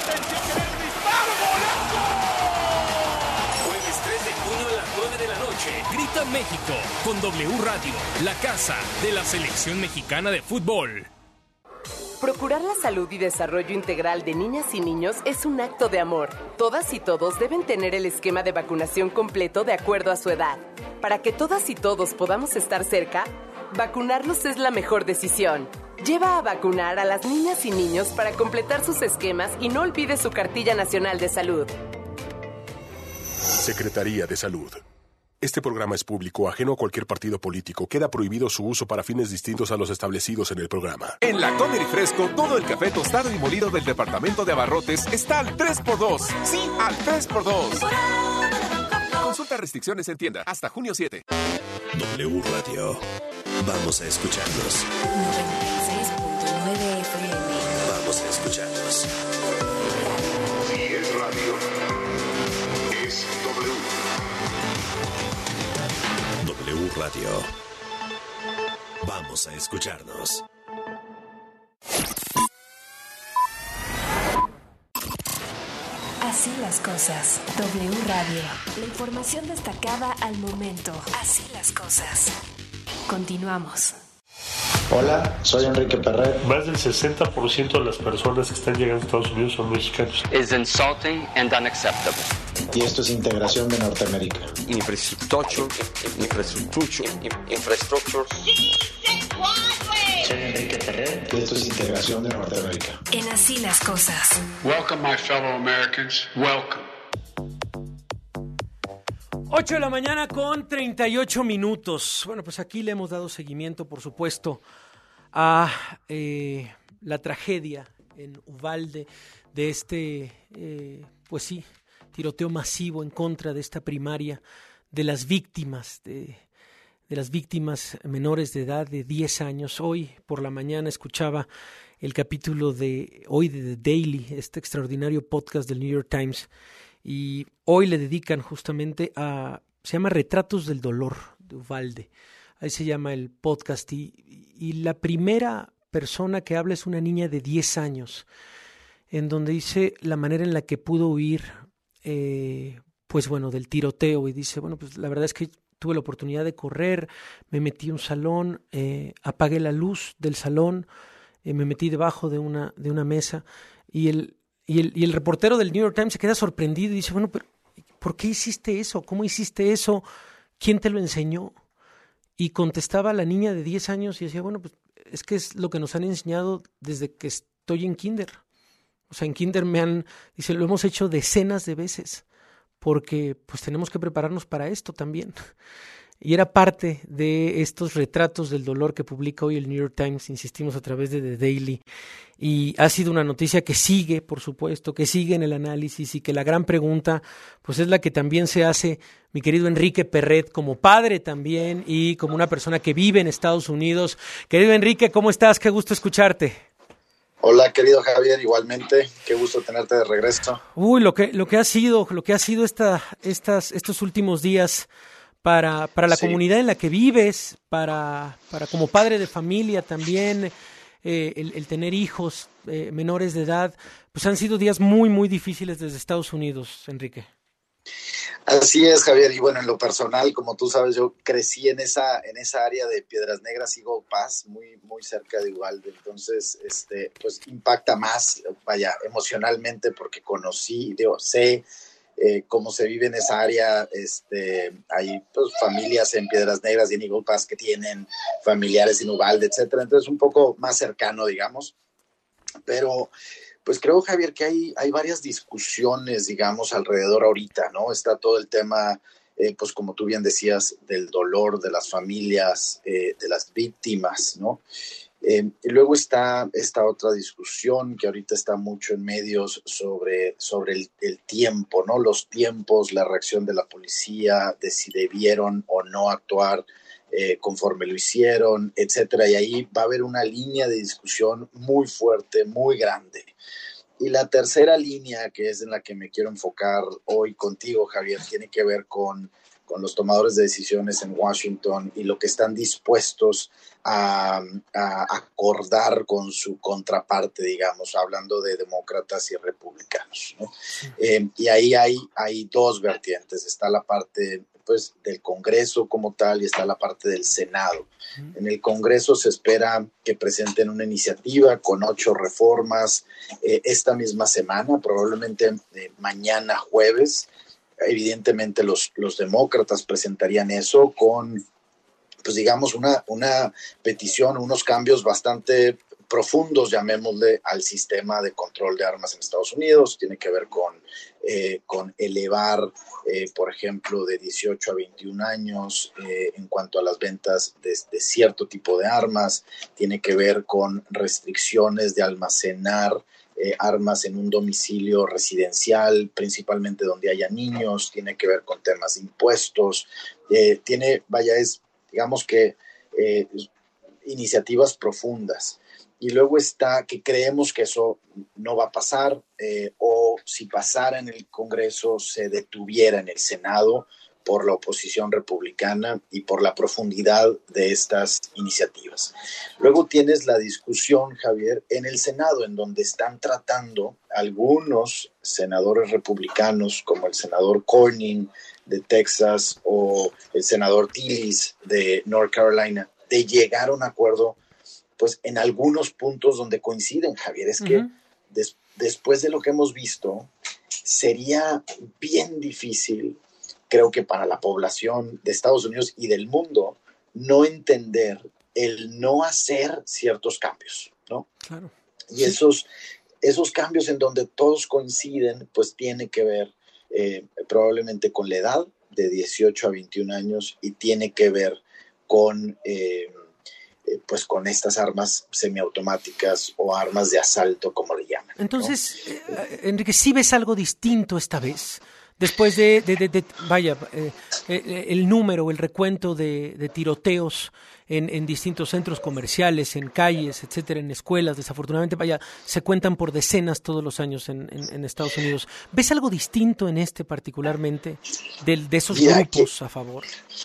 Jueves tres de junio a las nueve de la noche. Grita México con W Radio, la casa de la selección mexicana de fútbol. Procurar la salud y desarrollo integral de niñas y niños es un acto de amor. Todas y todos deben tener el esquema de vacunación completo de acuerdo a su edad. Para que todas y todos podamos estar cerca, vacunarlos es la mejor decisión. Lleva a vacunar a las niñas y niños para completar sus esquemas y no olvide su cartilla nacional de salud. Secretaría de Salud. Este programa es público, ajeno a cualquier partido político. Queda prohibido su uso para fines distintos a los establecidos en el programa. En Lactomer y Fresco, todo el café tostado y molido del departamento de abarrotes está al tres por dos. Sí, al tres por dos. Consulta restricciones en tienda hasta junio siete. W Radio. Vamos a escucharnos. noventa y seis punto nueve F M. Vamos a escucharnos. Si es radio, es W. W Radio. Vamos a escucharnos. Así las cosas. W Radio. La información destacada al momento. Así las cosas. Continuamos. Hola, soy Enrique Perret. Más del sesenta por ciento de las personas que están llegando a Estados Unidos son mexicanos. Is insulting and unacceptable. Y esto es integración de Norteamérica. Infrastructure, infrastructure, infrastructure. Soy Enrique Perret. Y esto es integración de Norteamérica. En Así las cosas. Welcome, my fellow Americans. Welcome. ocho de la mañana con treinta y ocho minutos. Bueno, pues aquí le hemos dado seguimiento, por supuesto, a eh, la tragedia en Uvalde de este, eh, pues sí, tiroteo masivo en contra de esta primaria, de las víctimas, de, de las víctimas menores de edad de diez años. Hoy por la mañana escuchaba el capítulo de hoy de The Daily, este extraordinario podcast del New York Times, y hoy le dedican justamente a, se llama Retratos del Dolor de Uvalde, ahí se llama el podcast, y, y la primera persona que habla es una niña de diez años, en donde dice la manera en la que pudo huir, eh, pues bueno, del tiroteo, y dice, bueno, pues la verdad es que tuve la oportunidad de correr, me metí a un salón, eh, apagué la luz del salón, eh, me metí debajo de una, de una mesa, y el Y el, y el reportero del New York Times se queda sorprendido y dice, bueno, pero ¿por qué hiciste eso? ¿Cómo hiciste eso? ¿Quién te lo enseñó? Y contestaba la niña de diez años y decía, bueno, pues es que es lo que nos han enseñado desde que estoy en kinder. O sea, en kinder me han, dice, lo hemos hecho decenas de veces, porque pues tenemos que prepararnos para esto también. Y era parte de estos retratos del dolor que publica hoy el New York Times, insistimos, a través de The Daily. Y ha sido una noticia que sigue, por supuesto, que sigue en el análisis, y que la gran pregunta pues es la que también se hace mi querido Enrique Perret, como padre también y como una persona que vive en Estados Unidos. Querido Enrique, ¿cómo estás? Qué gusto escucharte. Hola, querido Javier, igualmente, qué gusto tenerte de regreso. Uy, lo que lo que ha sido, lo que ha sido esta estas estos últimos días para para la sí. comunidad en la que vives, para para como padre de familia también, eh, el, el tener hijos eh, menores de edad, pues han sido días muy muy difíciles desde Estados Unidos, Enrique. Así es, Javier, y bueno, en lo personal, como tú sabes, yo crecí en esa en esa área de Piedras Negras, Eagle Pass, muy muy cerca de Uvalde, entonces este pues impacta más, vaya, emocionalmente, porque conocí, digo, sé eh, cómo se vive en esa área. Este hay pues familias en Piedras Negras y en Eagle Pass que tienen familiares en Uvalde, etcétera, entonces un poco más cercano, digamos, pero pues creo, Javier, que hay, hay varias discusiones, digamos, alrededor ahorita, ¿no? Está todo el tema, eh, pues como tú bien decías, del dolor de las familias, eh, de las víctimas, ¿no? Eh, y luego está esta otra discusión que ahorita está mucho en medios sobre, sobre el, el tiempo, ¿no? Los tiempos, la reacción de la policía, de si debieron o no actuar eh, conforme lo hicieron, etcétera. Y ahí va a haber una línea de discusión muy fuerte, muy grande. Y la tercera línea, que es en la que me quiero enfocar hoy contigo, Javier, tiene que ver con, con los tomadores de decisiones en Washington y lo que están dispuestos a, a acordar con su contraparte, digamos, hablando de demócratas y republicanos, ¿no? Eh, y ahí hay, hay dos vertientes. Está la parte pues, del Congreso como tal y está la parte del Senado. En el Congreso se espera que presenten una iniciativa con ocho reformas eh, esta misma semana, probablemente eh, mañana jueves. Evidentemente los, los demócratas presentarían eso con, pues digamos, una, una petición, unos cambios bastante profundos, llamémosle, al sistema de control de armas en Estados Unidos. Tiene que ver con, eh, con elevar, eh, por ejemplo, de dieciocho a veintiún años eh, en cuanto a las ventas de, de cierto tipo de armas. Tiene que ver con restricciones de almacenar eh, armas en un domicilio residencial, principalmente donde haya niños. Tiene que ver con temas de impuestos. Eh, tiene, vaya, es, digamos que, eh, iniciativas profundas. Y luego está que creemos que eso no va a pasar eh, o si pasara en el Congreso se detuviera en el Senado por la oposición republicana y por la profundidad de estas iniciativas. Luego tienes la discusión, Javier, en el Senado, en donde están tratando algunos senadores republicanos, como el senador Cornyn de Texas o el senador Tillis de North Carolina, de llegar a un acuerdo pues en algunos puntos donde coinciden, Javier. Es uh-huh. que des, después de lo que hemos visto, sería bien difícil, creo que para la población de Estados Unidos y del mundo, no entender el no hacer ciertos cambios, ¿no? Claro. Y esos, esos cambios en donde todos coinciden, pues tiene que ver eh, probablemente con la edad de dieciocho a veintiún años y tiene que ver con... Eh, pues con estas armas semiautomáticas o armas de asalto, como le llaman, ¿no? Entonces, eh, Enrique, ¿sí ves algo distinto esta vez? Después de, de, de, de vaya, eh, eh, el número, el recuento de, de tiroteos en, en distintos centros comerciales, en calles, etcétera, en escuelas, desafortunadamente, vaya, se cuentan por decenas todos los años en, en, en Estados Unidos. ¿Ves algo distinto en este particularmente de, de esos Mira, grupos que... a favor?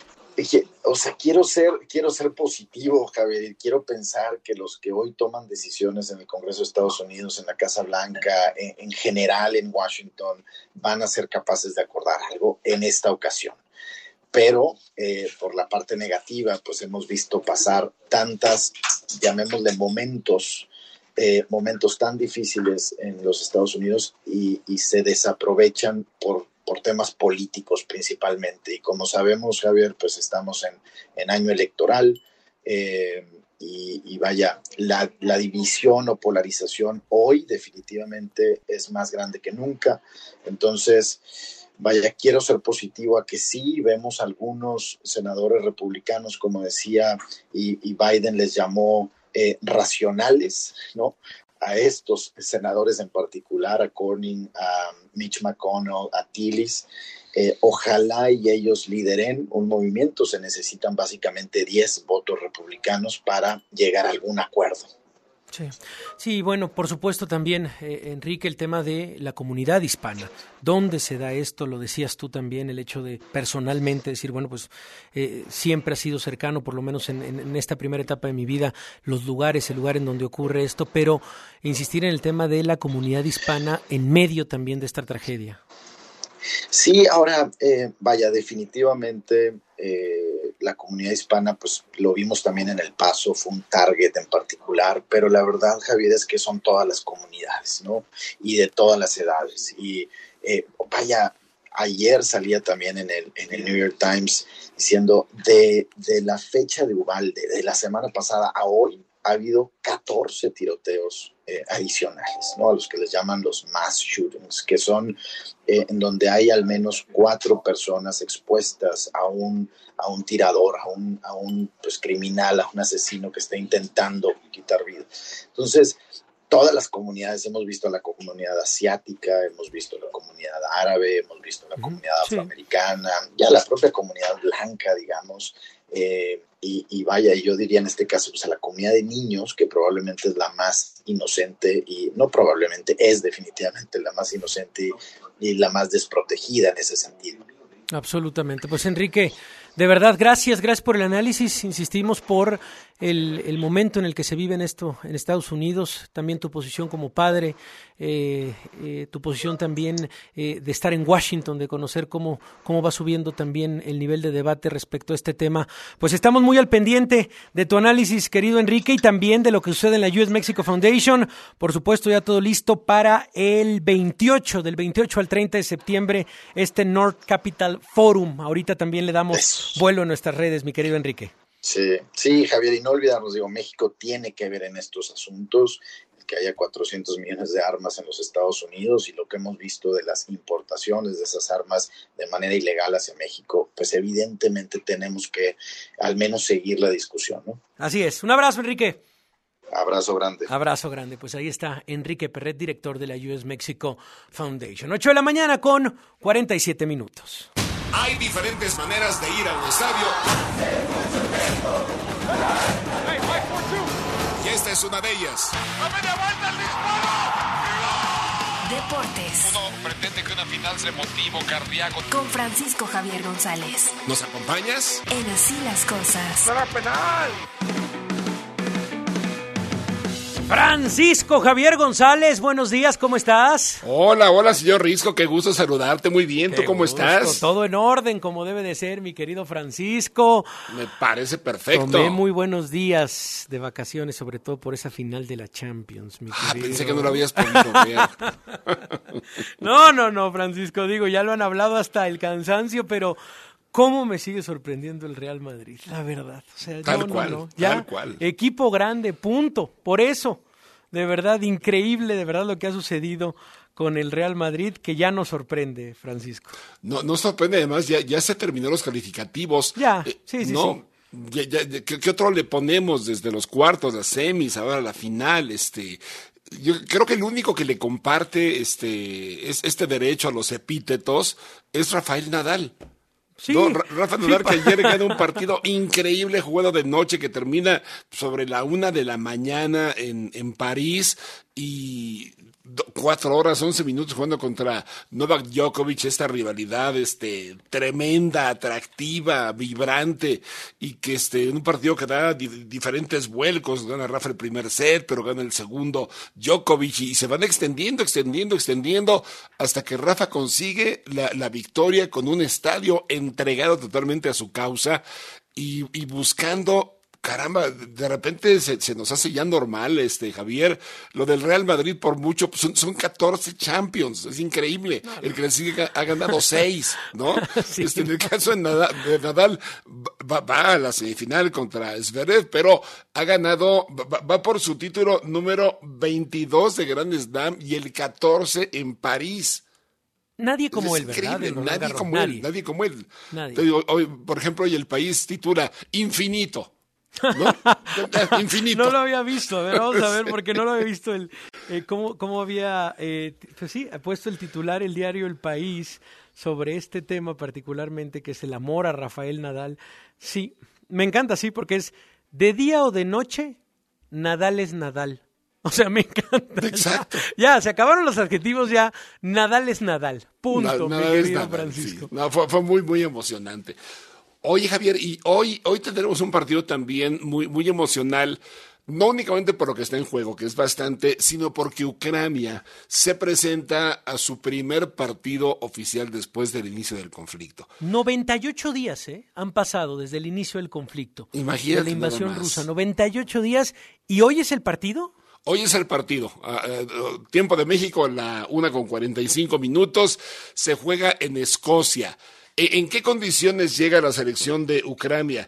O sea, quiero ser, quiero ser positivo, Javier, y quiero pensar que los que hoy toman decisiones en el Congreso de Estados Unidos, en la Casa Blanca, en, en general en Washington, van a ser capaces de acordar algo en esta ocasión. Pero eh, por la parte negativa, pues hemos visto pasar tantas, llamémosle momentos, eh, momentos tan difíciles en los Estados Unidos y, y se desaprovechan por por temas políticos principalmente. Y como sabemos, Javier, pues estamos en, en año electoral, eh, y, y vaya, la, la división o polarización hoy definitivamente es más grande que nunca. Entonces, vaya, quiero ser positivo a que sí vemos algunos senadores republicanos, como decía, y, y Biden les llamó eh, racionales, ¿no? A estos senadores en particular, a Cornyn, a Mitch McConnell, a Tillis. Eh, ojalá y ellos lideren un movimiento. Se necesitan básicamente diez votos republicanos para llegar a algún acuerdo. Sí, sí, bueno, por supuesto también, eh, Enrique, el tema de la comunidad hispana. ¿Dónde se da esto? Lo decías tú también, el hecho de personalmente decir, bueno, pues eh, siempre ha sido cercano, por lo menos en, en, en esta primera etapa de mi vida, los lugares, el lugar en donde ocurre esto, pero insistir en el tema de la comunidad hispana en medio también de esta tragedia. Sí, ahora, eh, vaya, definitivamente eh, la comunidad hispana, pues lo vimos también en El Paso, fue un target en particular, pero la verdad, Javier, es que son todas las comunidades, ¿no? Y de todas las edades. Y eh, vaya, ayer salía también en el, en el New York Times diciendo de, de la fecha de Uvalde, de la semana pasada a hoy, ha habido catorce tiroteos eh, adicionales, ¿no? A los que les llaman los mass shootings, que son eh, en donde hay al menos cuatro personas expuestas a un, a un tirador, a un, a un pues, criminal, a un asesino que está intentando quitar vida. Entonces, todas las comunidades, hemos visto a la comunidad asiática, hemos visto a la comunidad árabe, hemos visto a la comunidad sí. afroamericana, ya la propia comunidad blanca, digamos, eh, y, y vaya, yo diría en este caso pues a la comunidad de niños, que probablemente es la más inocente, y no probablemente, es definitivamente la más inocente y, y la más desprotegida en ese sentido. Absolutamente. Pues Enrique, de verdad, gracias, gracias por el análisis, insistimos por el, el momento en el que se vive en esto en Estados Unidos, también tu posición como padre, eh, eh, tu posición también eh, de estar en Washington, de conocer cómo, cómo va subiendo también el nivel de debate respecto a este tema. Pues estamos muy al pendiente de tu análisis, querido Enrique, y también de lo que sucede en la U S Mexico Foundation. Por supuesto, ya todo listo para el veintiocho, del veintiocho al treinta de septiembre, este North Capital Forum. Ahorita también le damos vuelo en nuestras redes, mi querido Enrique. Sí, sí, Javier, y no olvidarnos, digo, México tiene que ver en estos asuntos, que haya cuatrocientos millones de armas en los Estados Unidos, y lo que hemos visto de las importaciones de esas armas de manera ilegal hacia México, pues evidentemente tenemos que al menos seguir la discusión, ¿no? Así es. Un abrazo, Enrique. Abrazo grande. Abrazo grande. Pues ahí está Enrique Perret, director de la U S Mexico Foundation. ocho de la mañana con cuarenta y siete minutos. Hay diferentes maneras de ir a un estadio. Y esta es una de ellas. Deportes. Uno pretende que una final sea emotivo, cardíaco. Con Francisco Javier González. ¿Nos acompañas? En Así las Cosas. ¡No era penal! Francisco Javier González, buenos días, ¿cómo estás? Hola, hola, señor Risco, qué gusto saludarte, muy bien, ¿tú Qué cómo gusto, estás? Todo en orden, como debe de ser, mi querido Francisco. Me parece perfecto. Tomé muy buenos días de vacaciones, sobre todo por esa final de la Champions, mi Ah, querido. pensé que no lo habías podido ver. No, no, no, Francisco, digo, ya lo han hablado hasta el cansancio, pero ¿cómo me sigue sorprendiendo el Real Madrid? La verdad. O sea, tal no, no, cual, no. Ya, tal cual. Equipo grande, punto. Por eso, de verdad, increíble, de verdad lo que ha sucedido con el Real Madrid, que ya nos sorprende, Francisco. No, no sorprende, además, ya, ya se terminó los calificativos. Ya, Eh, sí, sí, no, ya, ya, ya, ¿qué, qué otro le ponemos desde los cuartos, las semis, ahora la final? Este, yo creo que el único que le comparte este, es, este derecho a los epítetos es Rafael Nadal. Sí, no, Rafa sí, Nadal, pa- que ayer gana un partido increíble jugado de noche que termina sobre la una de la mañana en, en París, y do- cuatro horas, once minutos jugando contra Novak Djokovic, esta rivalidad este tremenda, atractiva, vibrante, y que este en un partido que da di- diferentes vuelcos, gana Rafa el primer set, pero gana el segundo Djokovic, y se van extendiendo, extendiendo, extendiendo, hasta que Rafa consigue la, la victoria con un estadio entregado totalmente a su causa, y, y buscando caramba, de repente se, se nos hace ya normal, este Javier, lo del Real Madrid por mucho, pues son, son catorce Champions, es increíble. No, no. El que le sigue ha ganado seis, ¿no? Sí. Este, en el caso de Nadal, de Nadal va, va a la semifinal contra Zverev, pero ha ganado, va, va por su título número veintidós de Grand Slam y el catorce en París. Nadie como es él, ¿verdad? Nadie como nadie. él, nadie como él. Nadie. Te digo, hoy, por ejemplo, hoy el País titula Infinito. ¿No? Infinito. No lo había visto, a ver, vamos a ver, porque no lo había visto el eh, cómo, cómo había, eh, pues sí, ha puesto el titular el diario El País sobre este tema particularmente, que es el amor a Rafael Nadal. Sí, me encanta, sí, porque es de día o de noche, Nadal es Nadal. O sea, me encanta. Exacto. Ya, ya, se acabaron los adjetivos, ya, Nadal es Nadal. Punto, Na, mi Nadal querido Nadal, Francisco. Sí. No, fue, fue muy, muy emocionante. Oye, Javier, y hoy, hoy tendremos un partido también muy, muy emocional, no únicamente por lo que está en juego, que es bastante, sino porque Ucrania se presenta a su primer partido oficial después del inicio del conflicto. noventa y ocho días, ¿eh? Han pasado desde el inicio del conflicto. Imagínate. De la invasión rusa. noventa y ocho días. ¿Y hoy es el partido? Hoy es el partido, uh, uh, tiempo de México, la una con cuarenta y cinco minutos, se juega en Escocia. ¿En qué condiciones llega la selección de Ucrania?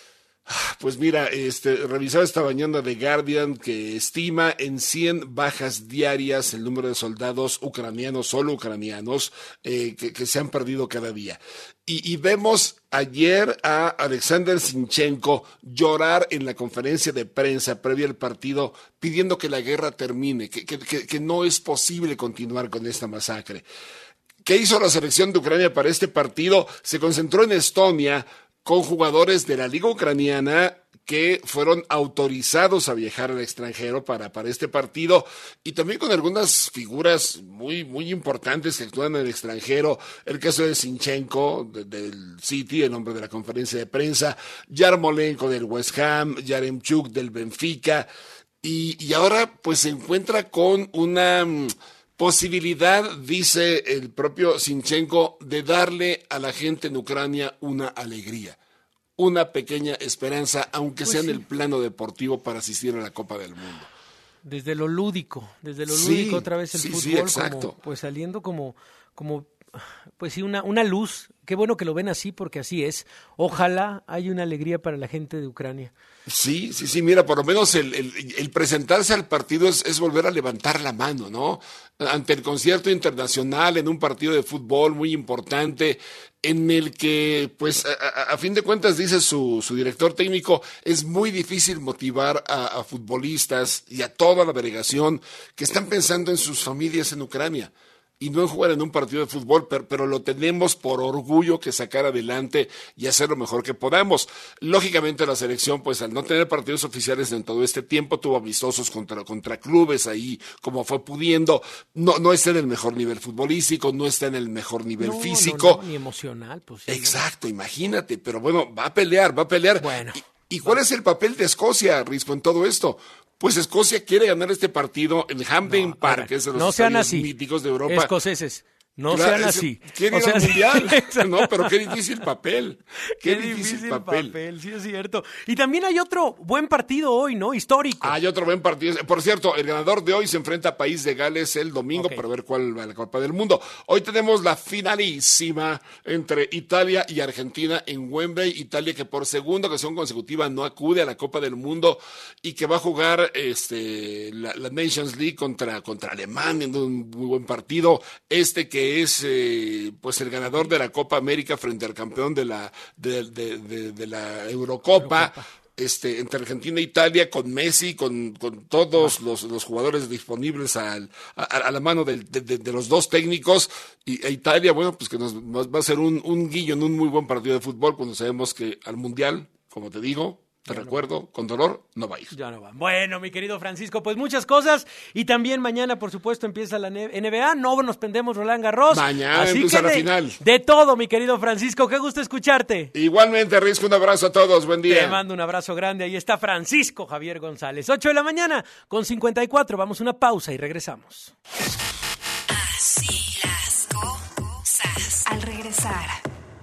Pues mira, este, revisaba esta mañana The Guardian que estima en cien bajas diarias el número de soldados ucranianos, solo ucranianos, eh, que, que se han perdido cada día. Y, y vemos ayer a Alexander Zinchenko llorar en la conferencia de prensa previa al partido pidiendo que la guerra termine, que, que, que, que no es posible continuar con esta masacre. ¿Qué hizo la selección de Ucrania para este partido? Se concentró en Estonia con jugadores de la Liga Ucraniana que fueron autorizados a viajar al extranjero para, para este partido y también con algunas figuras muy, muy importantes que actúan en el extranjero. El caso de Zinchenko, de, del City, el hombre de la conferencia de prensa, Yarmolenko del West Ham, Yaremchuk del Benfica y, y ahora pues se encuentra con una posibilidad, dice el propio Zinchenko, de darle a la gente en Ucrania una alegría, una pequeña esperanza, aunque pues sea sí. en el plano deportivo, para asistir a la Copa del Mundo. Desde lo lúdico, desde lo sí, lúdico otra vez el sí, fútbol, sí, exacto. Como, pues saliendo como, como pues sí, una, una luz. Qué bueno que lo ven así, porque así es. Ojalá haya una alegría para la gente de Ucrania. Sí, sí, sí, mira, por lo menos el, el, el presentarse al partido es, es volver a levantar la mano, ¿no? Ante el concierto internacional, en un partido de fútbol muy importante, en el que, pues, a, a fin de cuentas, dice su, su director técnico, es muy difícil motivar a, a futbolistas y a toda la delegación que están pensando en sus familias en Ucrania. Y no en jugar en un partido de fútbol, pero, pero lo tenemos por orgullo que sacar adelante y hacer lo mejor que podamos. Lógicamente la selección, pues al no tener partidos oficiales en todo este tiempo, tuvo amistosos contra, contra clubes ahí, como fue pudiendo. No, no está en el mejor nivel futbolístico, no está en el mejor nivel no, físico. No, no, ni emocional. Pues, sí, Exacto, ¿no? Imagínate, pero bueno, va a pelear, va a pelear. Bueno. ¿Y, y cuál es el papel de Escocia, Risco, en todo esto? Pues Escocia quiere ganar este partido en Hampden no, Park, que es de los no estadios así. míticos de Europa. Escoceses, no claro, sean así. Quiere ir al mundial, no, pero qué difícil papel. Qué, qué difícil, difícil papel. papel. Sí, es cierto. Y también hay otro buen partido hoy, ¿no? Histórico. Hay otro buen partido. Por cierto, el ganador de hoy se enfrenta a País de Gales el domingo okay. para ver cuál va a la Copa del Mundo. Hoy tenemos la finalísima entre Italia y Argentina en Wembley. Italia que por segunda ocasión consecutiva no acude a la Copa del Mundo y que va a jugar este la, la Nations League contra, contra Alemania en un muy buen partido. Este que es eh, pues el ganador de la Copa América frente al campeón de la de, de, de, de la Eurocopa, Eurocopa. Este, entre Argentina e Italia, con Messi, con, con todos los, los jugadores disponibles al, a, a la mano de, de, de los dos técnicos, y a Italia, bueno, pues que nos va a ser un, un guillo en un muy buen partido de fútbol, cuando sabemos que al Mundial, como te digo, te ya recuerdo, no. con dolor, no va a ir. Ya no va. Bueno, mi querido Francisco, pues muchas cosas. Y también mañana, por supuesto, empieza la N B A. No nos pendemos Roland Garros. Mañana Así empieza que la de, final. De todo, mi querido Francisco. Qué gusto escucharte. Igualmente, Risco, un abrazo a todos. Buen día. Te mando un abrazo grande. Ahí está Francisco Javier González. ocho de la mañana con cincuenta y cuatro. Vamos a una pausa y regresamos. Así las cosas. Al regresar.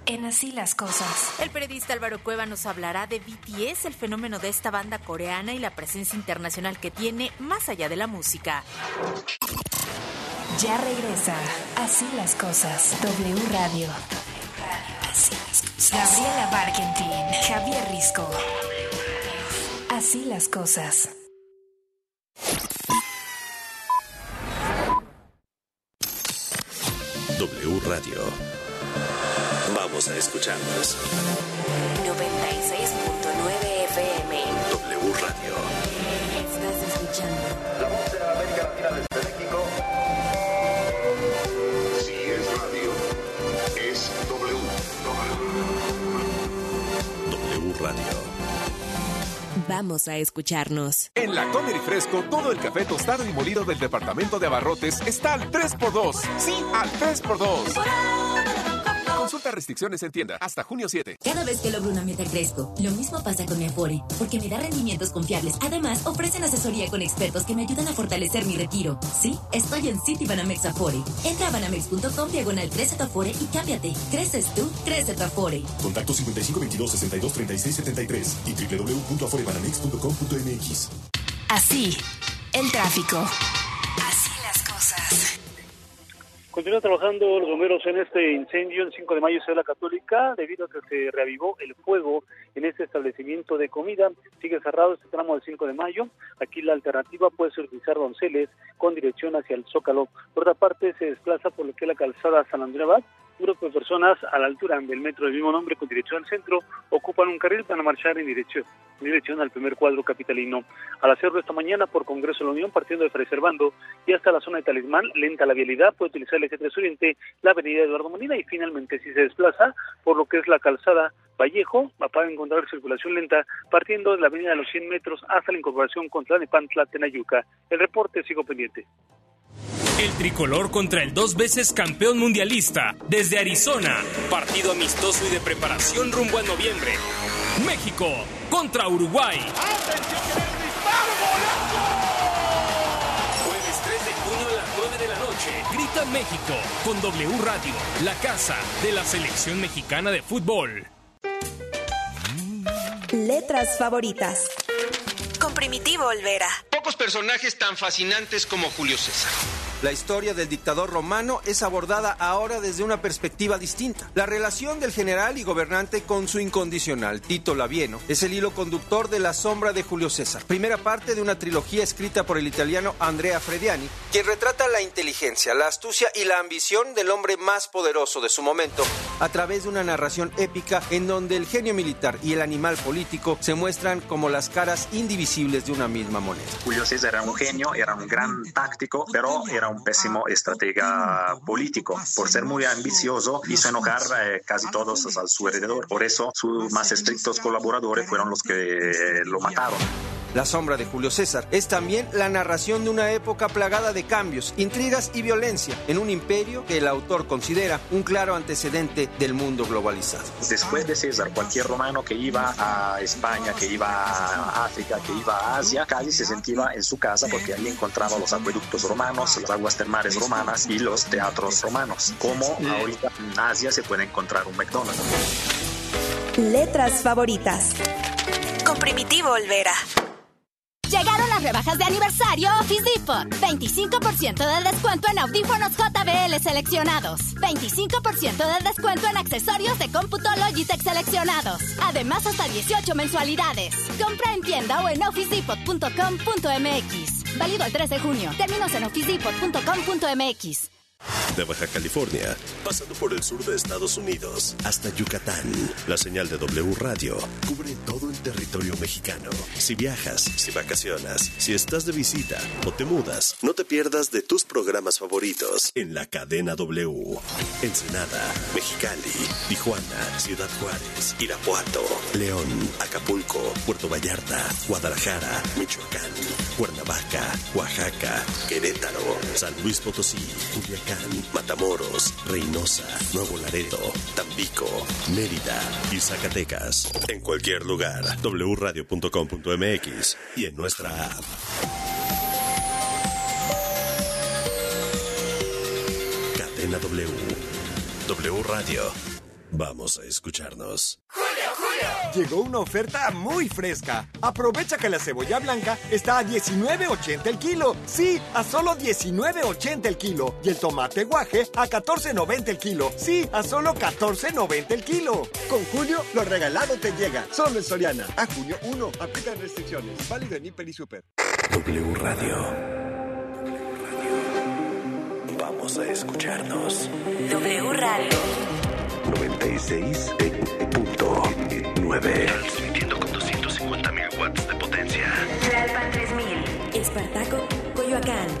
en Así las Cosas. El periodista Álvaro Cueva nos hablará de B T S, el fenómeno de esta banda coreana y la presencia internacional que tiene más allá de la música. Ya regresa Así las Cosas. W Radio. Así las Cosas. Gabriela Barkentin, Javier Risco. Así las Cosas. W Radio. Vamos a escucharnos. noventa y seis punto nueve F M. W Radio. Estás escuchando La voz de América Latina desde México. Si es radio, es W. W Radio. Vamos a escucharnos. En la Comer y Fresco, todo el café tostado y molido del departamento de abarrotes está al tres por dos. Sí, al tres por dos. Consulta restricciones en tienda hasta junio siete. Cada vez que logro una meta crezco. Lo mismo pasa con mi Afore, porque me da rendimientos confiables. Además, ofrecen asesoría con expertos que me ayudan a fortalecer mi retiro. Sí, estoy en Citibanamex Afore. Entra a banamex punto com diagonal crece tu Afore y cámbiate. Creces tú, crece tu Afore. Contacto cincuenta y cinco veintidós sesenta y dos treinta y seis setenta y tres y doble u doble u doble u punto afore banamex punto com punto m x. Así, el tráfico. Así las cosas. Continúan trabajando los bomberos en este incendio en cinco de mayo, Ciudad Católica, debido a que se reavivó el fuego en este establecimiento de comida. Sigue cerrado este tramo del cinco de mayo. Aquí la alternativa puede ser utilizar Donceles con dirección hacia el Zócalo. Por otra parte, se desplaza por lo que es la calzada San Andrés Abad. Un grupo de personas a la altura del metro del mismo nombre con dirección al centro ocupan un carril para marchar en dirección, en dirección al primer cuadro capitalino. Al hacerlo esta mañana por Congreso de la Unión, partiendo de Fray Servando y hasta la zona de Talismán, lenta la vialidad, puede utilizar el eje tres Oriente, la avenida Eduardo Molina y finalmente si se desplaza por lo que es la calzada Vallejo, va a encontrar circulación lenta partiendo de la avenida de los cien metros hasta la incorporación con Tlalnepantla, Tenayuca. El reporte, sigo pendiente. El tricolor contra el dos veces campeón mundialista desde Arizona. Partido amistoso y de preparación rumbo a noviembre. México contra Uruguay. Jueves tres de junio a las nueve de la noche. Grita México con W Radio, la casa de la selección mexicana de fútbol. Letras favoritas. Con Primitivo Olvera. Pocos personajes tan fascinantes como Julio César. La historia del dictador romano es abordada ahora desde una perspectiva distinta. La relación del general y gobernante con su incondicional, Tito Labieno, es el hilo conductor de La sombra de Julio César, primera parte de una trilogía escrita por el italiano Andrea Frediani, quien retrata la inteligencia, la astucia y la ambición del hombre más poderoso de su momento, a través de una narración épica en donde el genio militar y el animal político se muestran como las caras indivisibles de una misma moneda. Julio César era un genio, era un gran táctico, pero era un pésimo estratega político. Por ser muy ambicioso, hizo enojar eh, casi todos a su alrededor. Por eso, sus más estrictos colaboradores fueron los que lo mataron. La sombra de Julio César es también la narración de una época plagada de cambios, intrigas y violencia en un imperio que el autor considera un claro antecedente del mundo globalizado. Después de César, cualquier romano que iba a España, que iba a África, que iba a Asia, casi se sentía en su casa porque ahí encontraba los acueductos romanos, las aguas termales romanas y los teatros romanos. Como ahorita en Asia se puede encontrar un McDonald's. Letras favoritas. Con Primitivo Olvera. Llegaron las rebajas de aniversario Office Depot. veinticinco por ciento de descuento en audífonos J B L seleccionados. veinticinco por ciento de descuento en accesorios de cómputo Logitech seleccionados. Además, hasta dieciocho mensualidades. Compra en tienda o en office depot punto com punto m x. Válido el tres de junio. Términos en office depot punto com punto m x. De Baja California, pasando por el sur de Estados Unidos, hasta Yucatán, la señal de W Radio cubre todo el territorio mexicano. Si viajas, si vacacionas, si estás de visita o te mudas, no te pierdas de tus programas favoritos en la cadena W. Ensenada, Mexicali, Tijuana, Ciudad Juárez, Irapuato, León, Acapulco, Puerto Vallarta, Guadalajara, Michoacán, Cuernavaca, Oaxaca, Querétaro, San Luis Potosí, Culiacán, Matamoros, Reynosa, Nuevo Laredo, Tampico, Mérida y Zacatecas. En cualquier lugar, w radio punto com punto m x y en nuestra app. Cadena W. W Radio. Vamos a escucharnos. Llegó una oferta muy fresca. Aprovecha que la cebolla blanca está a diecinueve ochenta el kilo. Sí, a solo diecinueve ochenta el kilo. Y el tomate guaje a catorce noventa el kilo. Sí, a solo catorce noventa el kilo. Con Julio, lo regalado te llega. Solo en Soriana. A junio uno. Aplican restricciones. Válido en Hiper y Super. W Radio. Vamos a escucharnos. W Radio. noventa y seis punto nueve. Transmitiendo con doscientos cincuenta mil watts de potencia. Tlalpan tres mil. Espartaco, Coyoacán.